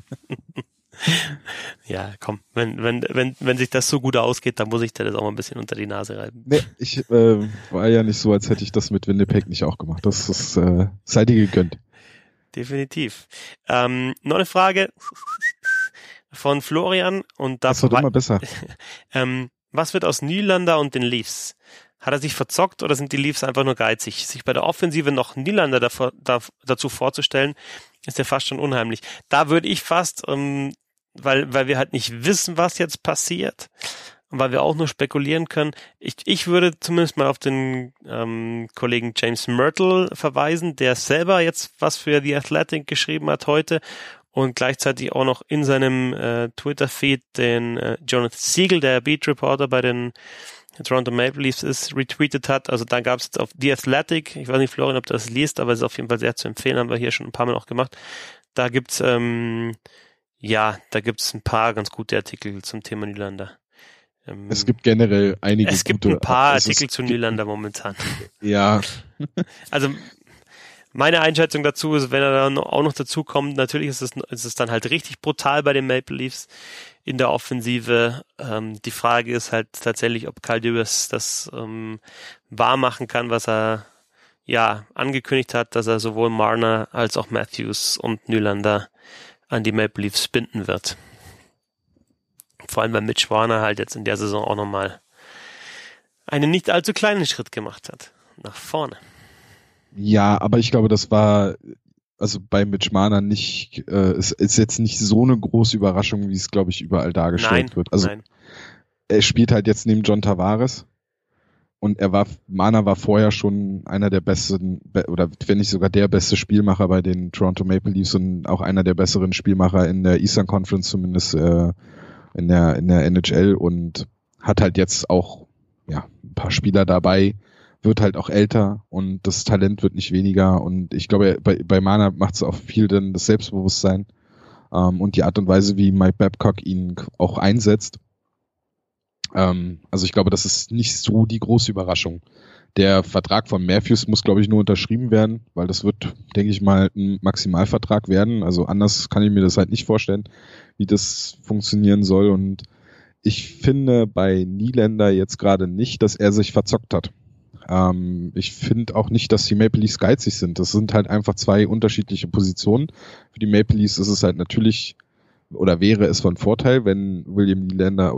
Ja, komm, wenn sich das so gut ausgeht, dann muss ich dir das auch mal ein bisschen unter die Nase reiben.
Nee, ich war ja nicht so, als hätte ich das mit Winnipeg nicht auch gemacht. Das ist sei dir gegönnt.
Definitiv. Noch eine Frage von Florian und
das wird immer besser.
Was wird aus Nylander und den Leafs? Hat er sich verzockt oder sind die Leafs einfach nur geizig? Sich bei der Offensive noch Nylander dazu vorzustellen, ist ja fast schon unheimlich. Da würde ich fast, weil wir halt nicht wissen, was jetzt passiert und weil wir auch nur spekulieren können, ich würde zumindest mal auf den Kollegen James Myrtle verweisen, der selber jetzt was für The Athletic geschrieben hat heute und gleichzeitig auch noch in seinem Twitter-Feed den Jonathan Siegel, der Beat-Reporter bei den Toronto Maple Leafs ist, retweetet hat. Also da gab es auf The Athletic, ich weiß nicht, Florian, ob du das liest, aber es ist auf jeden Fall sehr zu empfehlen, haben wir hier schon ein paar Mal auch gemacht. Da gibt's ein paar ganz gute Artikel zum Thema Nylander.
Es gibt generell einige
Es gibt
gute,
ein paar
also
Artikel zu Nylander momentan.
Ja.
Also meine Einschätzung dazu ist, wenn er dann auch noch dazu kommt, natürlich ist es dann halt richtig brutal bei den Maple Leafs in der Offensive. Die Frage ist halt tatsächlich, ob Kyle Dubas das wahr machen kann, was er ja angekündigt hat, dass er sowohl Marner als auch Matthews und Nylander an die Maple Leafs binden wird. Vor allem, weil Mitch Marner halt jetzt in der Saison auch nochmal einen nicht allzu kleinen Schritt gemacht hat. Nach vorne.
Ja, aber ich glaube, das war also bei Mitch Marner nicht, ist jetzt nicht so eine große Überraschung, wie es, glaube ich, überall dargestellt wird. Also er spielt halt jetzt neben John Tavares und Marner war vorher schon einer der besten, oder wenn nicht sogar der beste Spielmacher bei den Toronto Maple Leafs und auch einer der besseren Spielmacher in der Eastern Conference, zumindest in der NHL, und hat halt jetzt auch ein paar Spieler dabei, wird halt auch älter und das Talent wird nicht weniger, und ich glaube, bei Marner macht es auch viel dann das Selbstbewusstsein und die Art und Weise, wie Mike Babcock ihn auch einsetzt. Also ich glaube, das ist nicht so die große Überraschung. Der Vertrag von Matthews muss, glaube ich, nur unterschrieben werden, weil das wird, denke ich mal, ein Maximalvertrag werden. Also anders kann ich mir das halt nicht vorstellen, wie das funktionieren soll, und ich finde bei Nylander jetzt gerade nicht, dass er sich verzockt hat. Ich finde auch nicht, dass die Maple Leafs geizig sind. Das sind halt einfach zwei unterschiedliche Positionen. Für die Maple Leafs ist es halt natürlich, oder wäre es von Vorteil, wenn William Nylander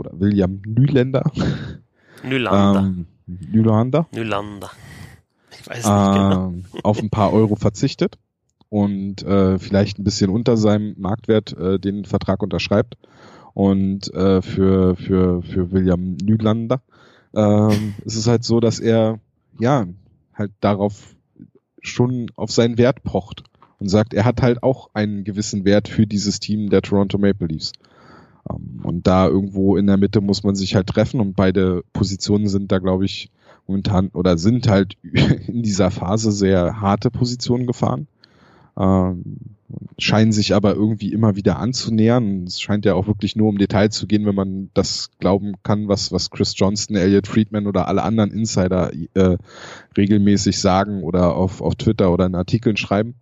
ich weiß nicht genau,
auf ein paar Euro verzichtet und vielleicht ein bisschen unter seinem Marktwert den Vertrag unterschreibt, und für William Nylander ist es halt so, dass er halt darauf schon auf seinen Wert pocht und sagt, er hat halt auch einen gewissen Wert für dieses Team der Toronto Maple Leafs. Und da irgendwo in der Mitte muss man sich halt treffen, und beide Positionen sind da, glaube ich, momentan oder sind halt in dieser Phase sehr harte Positionen gefahren. Scheinen sich aber irgendwie immer wieder anzunähern. Es scheint ja auch wirklich nur um Details zu gehen, wenn man das glauben kann, was Chris Johnston, Elliot Friedman oder alle anderen Insider regelmäßig sagen oder auf Twitter oder in Artikeln schreiben.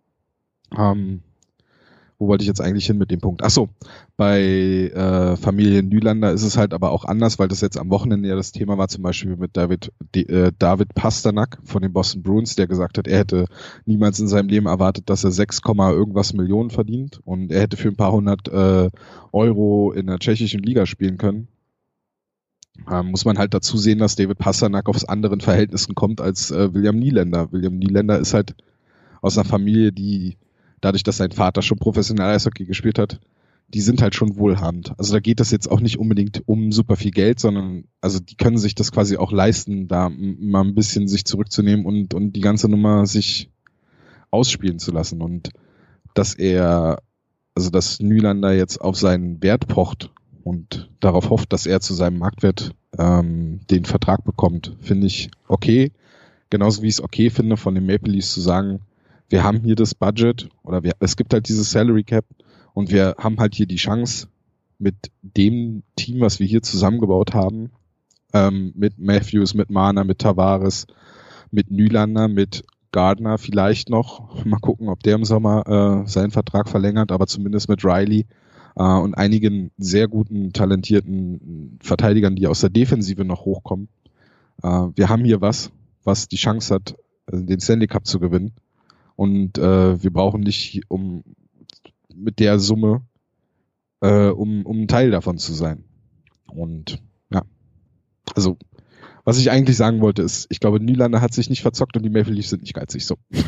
Wo wollte ich jetzt eigentlich hin mit dem Punkt? Achso, bei Familie Nylander ist es halt aber auch anders, weil das jetzt am Wochenende ja das Thema war, zum Beispiel mit David Pasternak von den Boston Bruins, der gesagt hat, er hätte niemals in seinem Leben erwartet, dass er 6, irgendwas Millionen verdient, und er hätte für ein paar hundert Euro in der tschechischen Liga spielen können. Muss man halt dazu sehen, dass David Pasternak aus anderen Verhältnissen kommt als William Nylander. William Nylander ist halt aus einer Familie, die dadurch, dass sein Vater schon professionell Eishockey gespielt hat, die sind halt schon wohlhabend. Also da geht es jetzt auch nicht unbedingt um super viel Geld, sondern also die können sich das quasi auch leisten, da mal ein bisschen sich zurückzunehmen und die ganze Nummer sich ausspielen zu lassen. Und dass Nylander jetzt auf seinen Wert pocht und darauf hofft, dass er zu seinem Marktwert den Vertrag bekommt, finde ich okay. Genauso wie ich es okay finde, von den Maple Leafs zu sagen, wir haben hier das Budget, oder es gibt halt dieses Salary Cap, und wir haben halt hier die Chance, mit dem Team, was wir hier zusammengebaut haben, mit Matthews, mit Marner, mit Tavares, mit Nylander, mit Gardner vielleicht noch, mal gucken, ob der im Sommer seinen Vertrag verlängert, aber zumindest mit Riley und einigen sehr guten, talentierten Verteidigern, die aus der Defensive noch hochkommen. Wir haben hier was die Chance hat, den Stanley Cup zu gewinnen. Und wir brauchen nicht mit der Summe, um ein Teil davon zu sein. Und ja, also was ich eigentlich sagen wollte ist, ich glaube, Nylander hat sich nicht verzockt und die Maple Leafs sind nicht geizig. So.
Ich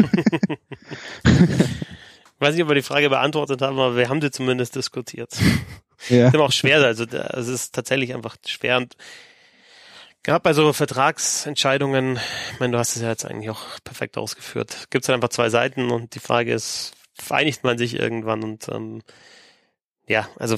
weiß nicht, ob wir die Frage beantwortet haben, aber wir haben sie zumindest diskutiert. Ja. Das ist immer auch schwer, also es ist tatsächlich einfach schwer, und gerade bei so Vertragsentscheidungen, ich meine, du hast es ja jetzt eigentlich auch perfekt ausgeführt, gibt es halt einfach zwei Seiten, und die Frage ist, vereinigt man sich irgendwann und ja, also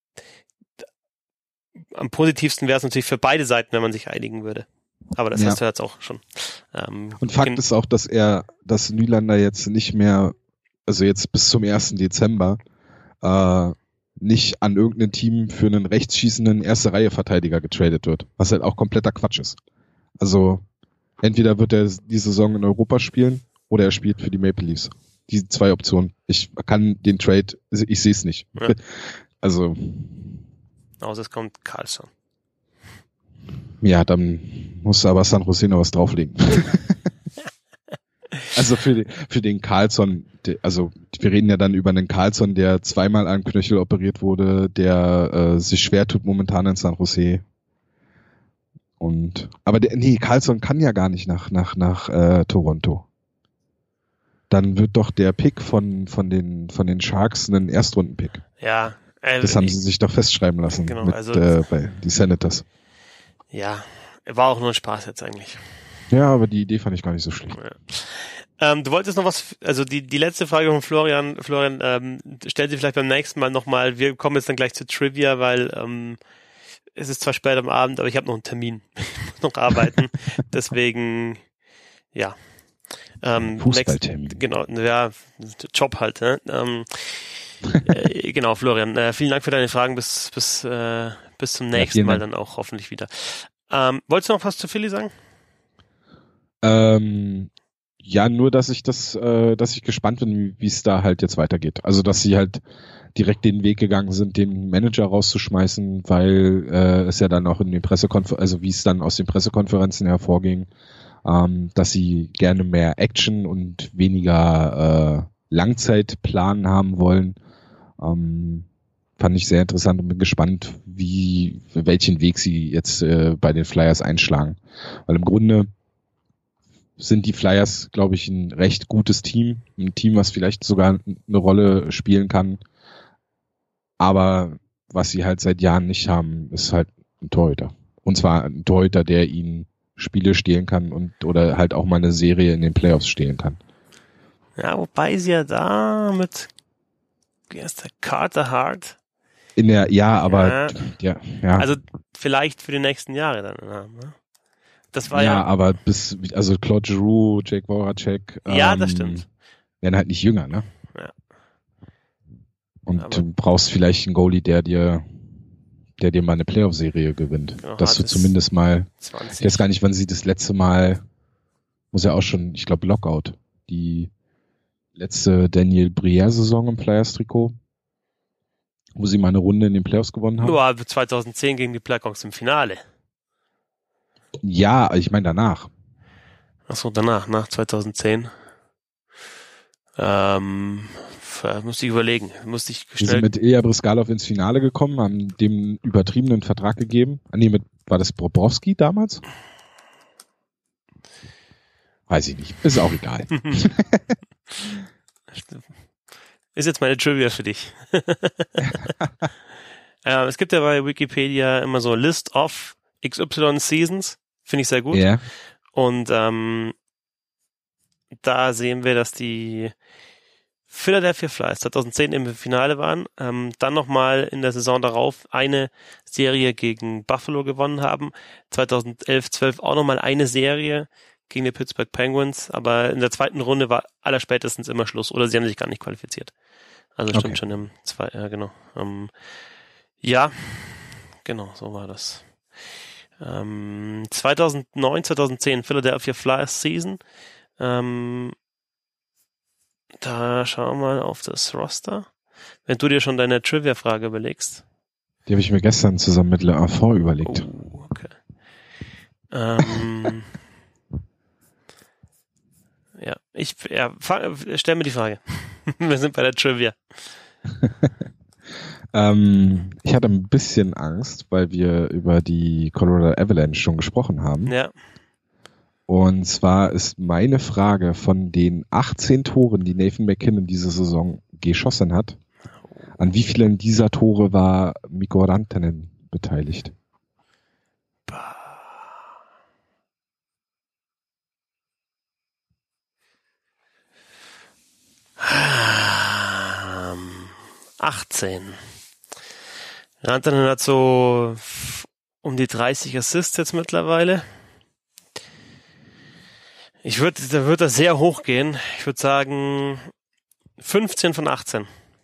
am positivsten wäre es natürlich für beide Seiten, wenn man sich einigen würde. Aber das hast du jetzt auch schon.
Und Fakt ist auch, dass Nylander jetzt nicht mehr, also jetzt bis zum 1. Dezember, nicht an irgendein Team für einen rechtsschießenden Erste-Reihe-Verteidiger getradet wird. Was halt auch kompletter Quatsch ist. Also entweder wird er die Saison in Europa spielen oder er spielt für die Maple Leafs. Die 2 Optionen. Ich kann den Trade, ich sehe es nicht. Ja. Also.
Außer es kommt Karlsson.
Ja, dann muss aber San Jose noch was drauflegen. Also für den Karlsson, also wir reden ja dann über einen Karlsson, der 2-mal am Knöchel operiert wurde, der sich schwer tut momentan in San Jose. Aber Karlsson kann ja gar nicht nach Toronto. Dann wird doch der Pick von den Sharks ein Erstrunden-Pick.
Ja.
Das haben sie sich doch festschreiben lassen,
genau,
bei die Senators.
Ja, war auch nur ein Spaß jetzt eigentlich.
Ja, aber die Idee fand ich gar nicht so schlecht.
Ja. Du wolltest noch was, also die letzte Frage von Florian, stell sie vielleicht beim nächsten Mal nochmal, wir kommen jetzt dann gleich zu Trivia, weil es ist zwar spät am Abend, aber ich habe noch einen Termin, ich muss noch arbeiten, deswegen, ja.
Fußballtermin.
Genau, ja, Job halt, ne? Genau, Florian, vielen Dank für deine Fragen, bis zum nächsten Mal dann auch hoffentlich wieder. Wolltest du noch was zu Philly sagen?
Ja, nur, dass ich gespannt bin, wie es da halt jetzt weitergeht. Also, dass sie halt direkt den Weg gegangen sind, den Manager rauszuschmeißen, weil es ja dann auch in den also wie es dann aus den Pressekonferenzen hervorging, dass sie gerne mehr Action und weniger Langzeitplan haben wollen. Fand ich sehr interessant und bin gespannt, welchen Weg sie jetzt bei den Flyers einschlagen. Weil im Grunde sind die Flyers, glaube ich, ein recht gutes Team. Ein Team, was vielleicht sogar eine Rolle spielen kann. Aber was sie halt seit Jahren nicht haben, ist halt ein Torhüter. Und zwar ein Torhüter, der ihnen Spiele stehlen kann oder halt auch mal eine Serie in den Playoffs stehlen kann.
Ja, wobei sie ja da mit, wie heißt der, Carter Hart?
Ja.
Also vielleicht für die nächsten Jahre dann. Ne? Das war
aber also Claude Giroux, Jake Voracek,
das stimmt.
Werden halt nicht jünger, ne?
Ja.
Und du brauchst vielleicht einen Goalie, der dir mal eine Playoff-Serie gewinnt. Genau, dass du zumindest mal, 20. Ich weiß gar nicht, wann sie das letzte Mal, muss ja auch schon, ich glaube Lockout, die letzte Daniel Briere-Saison im Flyers-Trikot, wo sie mal eine Runde in den Playoffs gewonnen haben.
Nur 2010 gegen die Blackhawks im Finale.
Ja, ich meine danach.
Achso, nach 2010. Musste ich überlegen. Wir
sind mit Ilya Bryzgalov ins Finale gekommen, haben dem übertriebenen Vertrag gegeben. War das Bobrovsky damals? Weiß ich nicht. Ist auch egal.
Ist jetzt meine Trivia für dich. Es gibt ja bei Wikipedia immer so List of XY Seasons. Finde ich sehr gut.
Yeah.
Und da sehen wir, dass die Philadelphia Flyers 2010 im Finale waren, dann nochmal in der Saison darauf eine Serie gegen Buffalo gewonnen haben, 2011-12 auch nochmal eine Serie gegen die Pittsburgh Penguins, aber in der zweiten Runde war allerspätestens immer Schluss oder sie haben sich gar nicht qualifiziert. Also stimmt schon genau. Genau, so war das. 2009, 2010 Philadelphia Flyers Season. Da schauen wir mal auf das Roster. Wenn du dir schon deine Trivia-Frage überlegst.
Die habe ich mir gestern zusammen mit Le Affort überlegt.
Oh, okay. Stell mir die Frage. Wir sind bei der Trivia.
Ich hatte ein bisschen Angst, weil wir über die Colorado Avalanche schon gesprochen haben.
Ja.
Und zwar ist meine Frage von den 18 Toren, die Nathan MacKinnon diese Saison geschossen hat, an wie vielen dieser Tore war Mikko Rantanen beteiligt?
18. Rantanen hat so um die 30 Assists jetzt mittlerweile. Da würde das sehr hoch gehen. Ich würde sagen 15 von 18.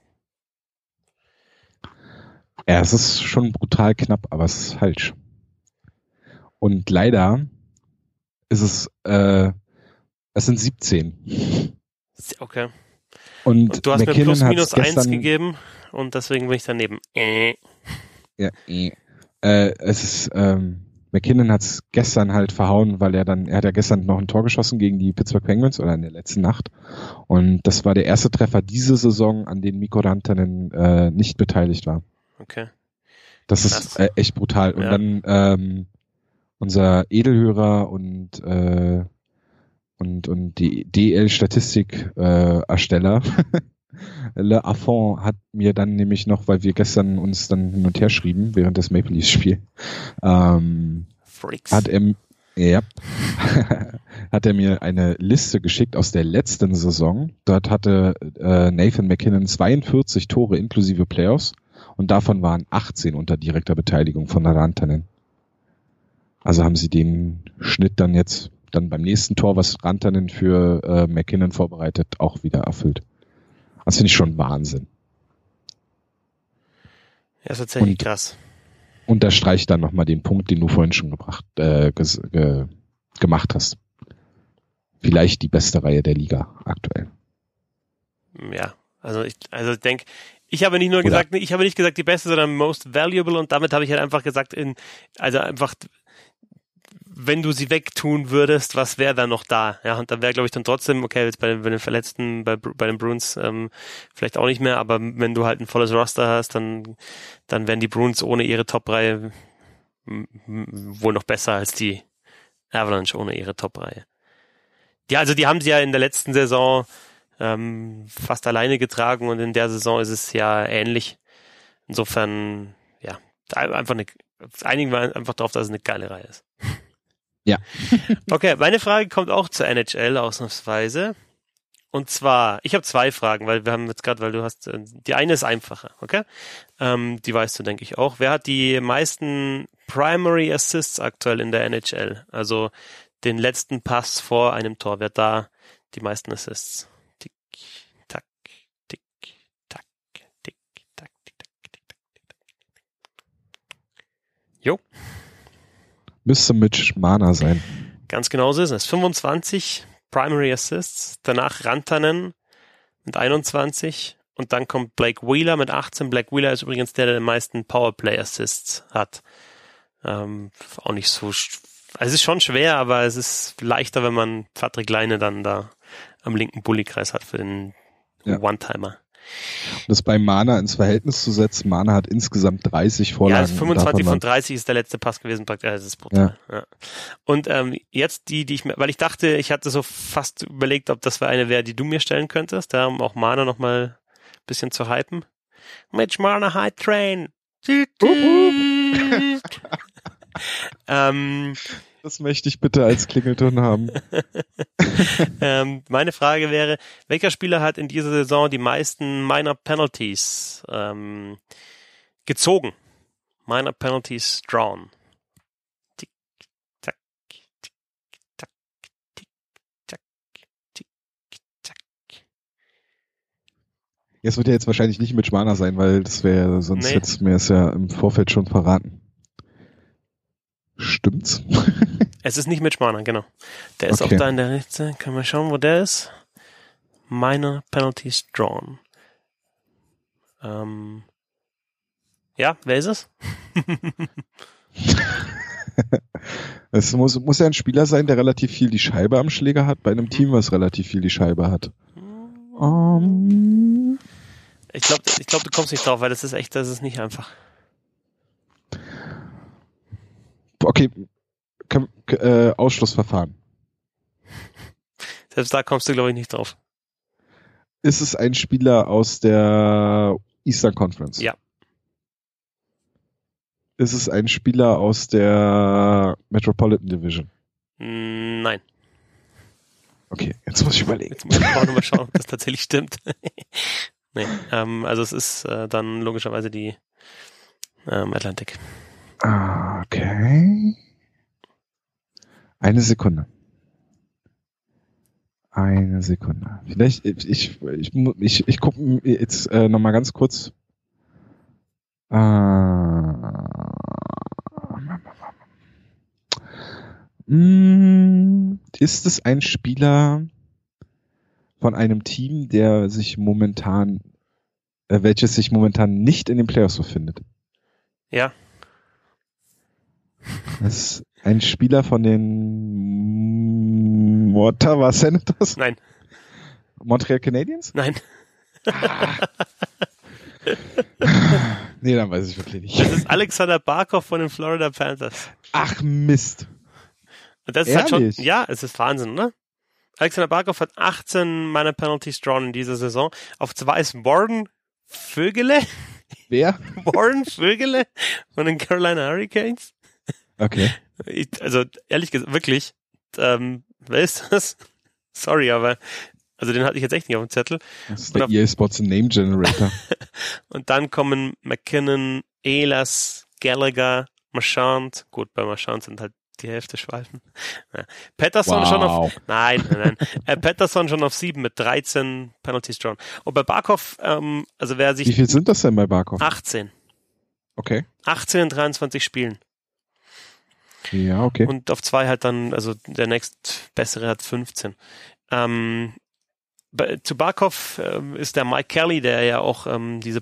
Ja, es ist schon brutal knapp, aber es ist falsch. Und leider ist es sind 17.
Okay.
Und
du hast
McKinnon
mir plus minus
gestern
1 gegeben und deswegen bin ich daneben.
Ja, es ist, McKinnon hat es gestern halt verhauen, weil er hat ja gestern noch ein Tor geschossen gegen die Pittsburgh Penguins oder in der letzten Nacht. Und das war der erste Treffer diese Saison, an dem Mikko Rantanen nicht beteiligt war.
Okay.
Das ist echt brutal. Und dann unser Edelhörer und die DL-Statistik-Ersteller Le Affont hat mir dann nämlich noch, weil wir gestern uns dann hin und her schrieben während des Maple Leafs Spiel, hat er mir eine Liste geschickt aus der letzten Saison. Dort hatte Nathan MacKinnon 42 Tore inklusive Playoffs und davon waren 18 unter direkter Beteiligung von Rantanen. Also haben sie den Schnitt dann beim nächsten Tor, was Rantanen für MacKinnon vorbereitet, auch wieder erfüllt. Das finde ich schon Wahnsinn.
Ja, ist tatsächlich krass.
Unterstreicht dann nochmal den Punkt, den du vorhin schon gemacht hast. Vielleicht die beste Reihe der Liga aktuell.
Ja, also ich denke, ich habe nicht gesagt, die beste, sondern most valuable und damit habe ich halt einfach gesagt, wenn du sie wegtun würdest, was wäre da noch da? Ja, und dann wäre, glaube ich, dann trotzdem, okay, jetzt bei den Verletzten, bei den Bruins vielleicht auch nicht mehr, aber wenn du halt ein volles Roster hast, dann wären die Bruins ohne ihre Top-Reihe wohl noch besser als die Avalanche ohne ihre Top-Reihe. Ja, also die haben sie ja in der letzten Saison fast alleine getragen und in der Saison ist es ja ähnlich. Insofern, ja, einigen wir einfach darauf, dass es eine geile Reihe ist.
Ja.
Okay, meine Frage kommt auch zur NHL ausnahmsweise. Und zwar, ich habe 2 Fragen, weil wir haben jetzt gerade, weil du hast, die eine ist einfacher, okay? Die weißt du, denke ich, auch. Wer hat die meisten Primary Assists aktuell in der NHL? Also den letzten Pass vor einem Tor. Wer hat da die meisten Assists? Tick, tack, tick, tack, tick, tack, tick, tack, tick, tack, tick, tack. Jo.
Müsste Mitch Marner sein.
Ganz genau so ist es. 25 Primary Assists, danach Rantanen mit 21 und dann kommt Blake Wheeler mit 18. Blake Wheeler ist übrigens der den meisten Powerplay Assists hat. Auch nicht so, also es ist schon schwer, aber es ist leichter, wenn man Patrick Laine dann da am linken Bullykreis hat für den One-Timer.
Das bei Marner ins Verhältnis zu setzen. Marner hat insgesamt 30 Vorlagen.
Ja, also 25 von 30 ist der letzte Pass gewesen. Das ist brutal. Ja. Ja. Und jetzt die ich weil ich dachte, ich hatte so fast überlegt, ob das eine wäre, die du mir stellen könntest, um auch Marner noch mal ein bisschen zu hypen. Mitch Marner High Train.
Das möchte ich bitte als Klingelton haben.
Meine Frage wäre, welcher Spieler hat in dieser Saison die meisten Minor Penalties gezogen? Minor Penalties drawn. Tick, tack, tick, tack, tick, tack, tick, tack.
Es wird ja jetzt wahrscheinlich nicht mit Schmaner sein, weil das wäre, sonst hättest du mir es ja im Vorfeld schon verraten. Stimmt's?
Es ist nicht Mitch Marner, genau. Der ist auch da in der Liste. Können wir schauen, wo der ist? Minor Penalties drawn. Ja, wer ist es?
Es muss ja ein Spieler sein, der relativ viel die Scheibe am Schläger hat, bei einem Team, was relativ viel die Scheibe hat.
Ich glaube, du kommst nicht drauf, weil das ist nicht einfach.
Okay, Ausschlussverfahren.
Selbst da kommst du, glaube ich, nicht drauf.
Ist es ein Spieler aus der Eastern Conference?
Ja.
Ist es ein Spieler aus der Metropolitan Division?
Nein.
Okay, jetzt muss ich überlegen.
Jetzt muss ich auch nochmal schauen, ob das tatsächlich stimmt. Nee, also es ist dann logischerweise die Atlantic.
Okay. Eine Sekunde. Vielleicht, ich gucke jetzt nochmal ganz kurz. Ist es ein Spieler von einem Team, welches sich momentan nicht in den Playoffs befindet?
Ja.
Das ist ein Spieler von den Ottawa Senators?
Nein.
Montreal Canadiens?
Nein.
Nee, dann weiß ich wirklich nicht.
Das ist Alexander Barkov von den Florida Panthers.
Ach Mist.
Und das ist halt schon, ja, es ist Wahnsinn, ne? Alexander Barkov hat 18 Minor Penalties drawn in dieser Saison. Auf 2 ist Warren Vögele.
Wer?
Warren Vögele von den Carolina Hurricanes.
Okay.
Also ehrlich gesagt, wirklich, wer ist das? Sorry, aber also den hatte ich jetzt echt nicht auf dem Zettel.
Das ist der EA Sports Name Generator.
Und dann kommen McKinnon, Ehlers, Gallagher, Marchand. Gut, bei Marchand sind halt die Hälfte Schwalben. Ja. Patterson schon auf, nein. Patterson schon auf 7 mit 13 Penalties drawn. Und bei Barkov, also wer sich...
Wie viel sind das denn bei Barkov?
18.
Okay.
18 in 23 Spielen.
Ja, okay.
Und auf 2 halt dann, also der nächstbessere hat 15. Zu Barkov ist der Mike Kelly, der ja auch diese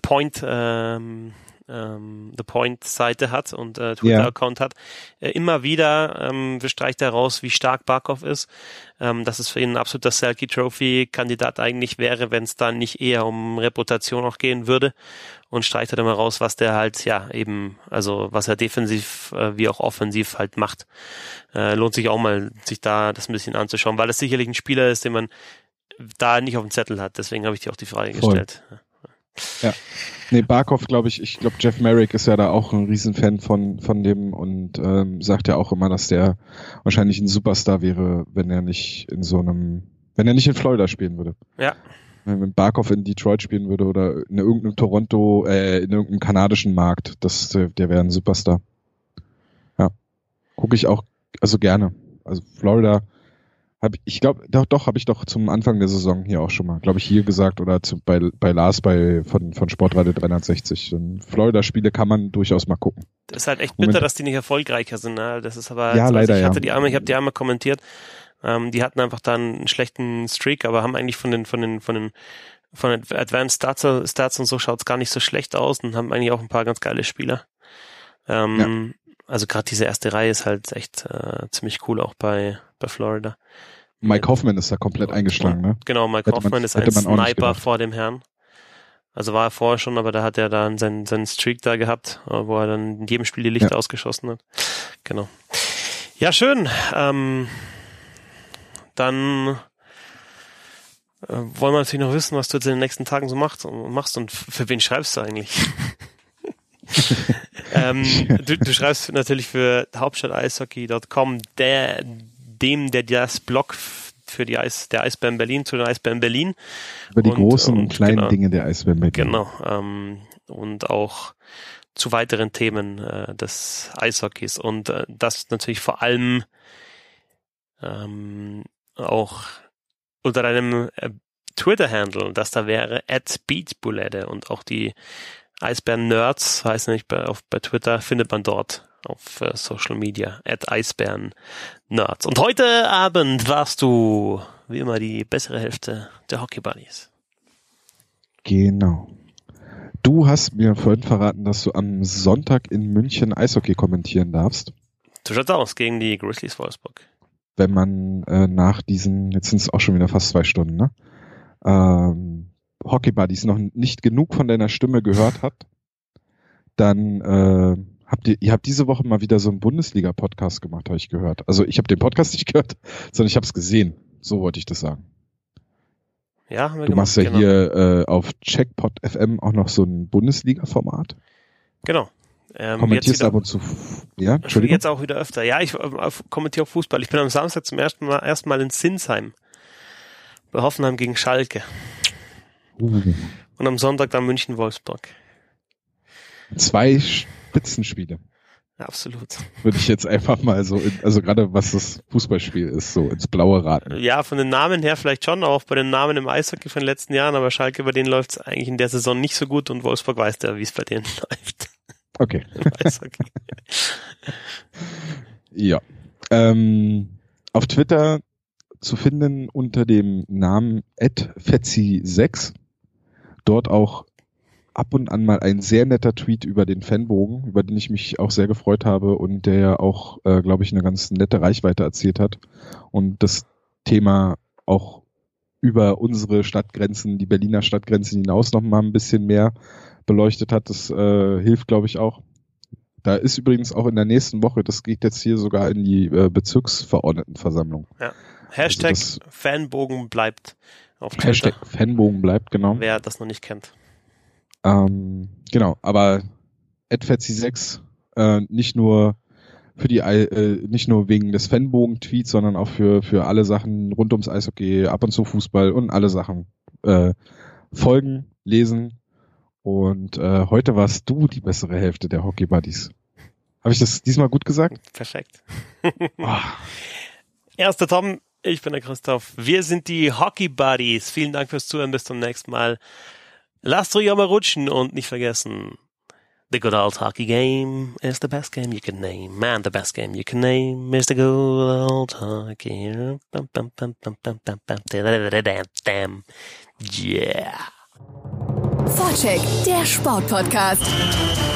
The Point-Seite hat und Twitter-Account hat, immer wieder bestreicht heraus, wie stark Barkov ist, dass es für ihn ein absoluter Selke-Trophy-Kandidat eigentlich wäre, wenn es dann nicht eher um Reputation auch gehen würde, und streicht halt immer raus, was der halt, ja, eben, also was er defensiv wie auch offensiv halt macht. Lohnt sich auch mal, sich da das ein bisschen anzuschauen, weil es sicherlich ein Spieler ist, den man da nicht auf dem Zettel hat, deswegen habe ich dir auch die Frage gestellt.
Ja. Nee, Barkov, glaube ich glaube Jeff Merrick ist ja da auch ein Riesenfan von dem und sagt ja auch immer, dass der wahrscheinlich ein Superstar wäre, wenn er nicht in Florida spielen würde.
Ja.
Wenn Barkov in Detroit spielen würde oder in irgendeinem Toronto, in irgendeinem kanadischen Markt, der wäre ein Superstar. Ja. Gucke ich auch, also gerne. Also Florida habe ich doch zum Anfang der Saison hier auch schon mal, glaube ich, hier gesagt oder bei Lars von Sportradio 360. Florida-Spiele kann man durchaus mal gucken.
Das ist halt echt bitter, dass die nicht erfolgreicher sind. Ne? Das ist aber
ja, leider,
ich habe die einmal kommentiert. Die hatten einfach dann einen schlechten Streak, aber haben eigentlich von Advanced Stats und so schaut's gar nicht so schlecht aus und haben eigentlich auch ein paar ganz geile Spieler. Also gerade diese erste Reihe ist halt echt ziemlich cool auch bei Florida.
Mike Hoffman ist da komplett eingeschlagen, ne?
Genau, Mike Hoffman ist ein Sniper vor dem Herrn. Also war er vorher schon, aber da hat er dann seinen Streak da gehabt, wo er dann in jedem Spiel die Lichter ausgeschossen hat. Genau. Ja, schön. Dann wollen wir natürlich noch wissen, was du jetzt in den nächsten Tagen so machst und für wen schreibst du eigentlich? Du schreibst natürlich für hauptstadt-eishockey.com, der das Blog für der Eisbären Berlin zu den Eisbären Berlin.
Über die großen und kleinen Dinge der Eisbären Berlin.
Genau. Und auch zu weiteren Themen des Eishockeys. Und das natürlich vor allem auch unter einem Twitter-Handle, das da wäre @beatbulette, und auch die Eisbären-Nerds, heißt nicht, bei Twitter findet man dort auf Social Media @Eisbären-Nerds. Und heute Abend warst du, wie immer, die bessere Hälfte der Hockey Buddies.
Genau. Du hast mir vorhin verraten, dass du am Sonntag in München Eishockey kommentieren darfst.
So schaut's aus, gegen die Grizzlies Wolfsburg.
Wenn man nach diesen, jetzt sind es auch schon wieder fast 2 Stunden, ne? Hockey Buddies noch nicht genug von deiner Stimme gehört hat, dann ihr habt diese Woche mal wieder so einen Bundesliga-Podcast gemacht, habe ich gehört. Also ich habe den Podcast nicht gehört, sondern ich habe es gesehen. So wollte ich das sagen.
Ja, haben wir
Du machst ja hier auf Checkpot FM auch noch so ein Bundesliga-Format.
Genau.
Kommentierst ab und zu. Ja, Entschuldigung.
Jetzt auch wieder öfter. Ja, ich kommentiere auch Fußball. Ich bin am Samstag zum ersten Mal in Sinsheim. Bei Hoffenheim gegen Schalke. Und am Sonntag dann München-Wolfsburg.
2 Spitzenspiele.
Absolut.
Würde ich jetzt einfach mal so, also gerade was das Fußballspiel ist, so ins Blaue raten.
Ja, von den Namen her vielleicht schon, auch bei den Namen im Eishockey von den letzten Jahren, aber Schalke, bei denen läuft es eigentlich in der Saison nicht so gut und Wolfsburg weiß ja, wie es bei denen läuft.
Okay.
Im Eishockey.
Ja. Auf Twitter zu finden unter dem Namen @fetzi6. Dort auch ab und an mal ein sehr netter Tweet über den Fanbogen, über den ich mich auch sehr gefreut habe und der auch, glaube ich, eine ganz nette Reichweite erzielt hat und das Thema auch über unsere Stadtgrenzen, die Berliner Stadtgrenzen hinaus noch mal ein bisschen mehr beleuchtet hat. Das hilft, glaube ich, auch. Da ist übrigens auch in der nächsten Woche, das geht jetzt hier sogar in die Bezirksverordnetenversammlung.
Ja. Hashtag
also
Fanbogen bleibt auf Twitter.
Hashtag Fanbogen bleibt, genau.
Wer das noch nicht kennt.
Genau, aber @fetzi6 nicht nur für die nicht nur wegen des Fanbogen-Tweets, sondern auch für alle Sachen rund ums Eishockey, ab und zu Fußball und alle Sachen folgen, lesen. Und heute warst du die bessere Hälfte der Hockey Buddies. Habe ich das diesmal gut gesagt?
Perfekt.
Oh.
Erster Tom, ich bin der Christoph. Wir sind die Hockey Buddies. Vielen Dank fürs Zuhören. Bis zum nächsten Mal. Lasst ruhig auch mal rutschen und nicht vergessen, the good old hockey game is the best game you can name. And the best game you can name is the good old hockey.
Vorcheck, der Sportpodcast.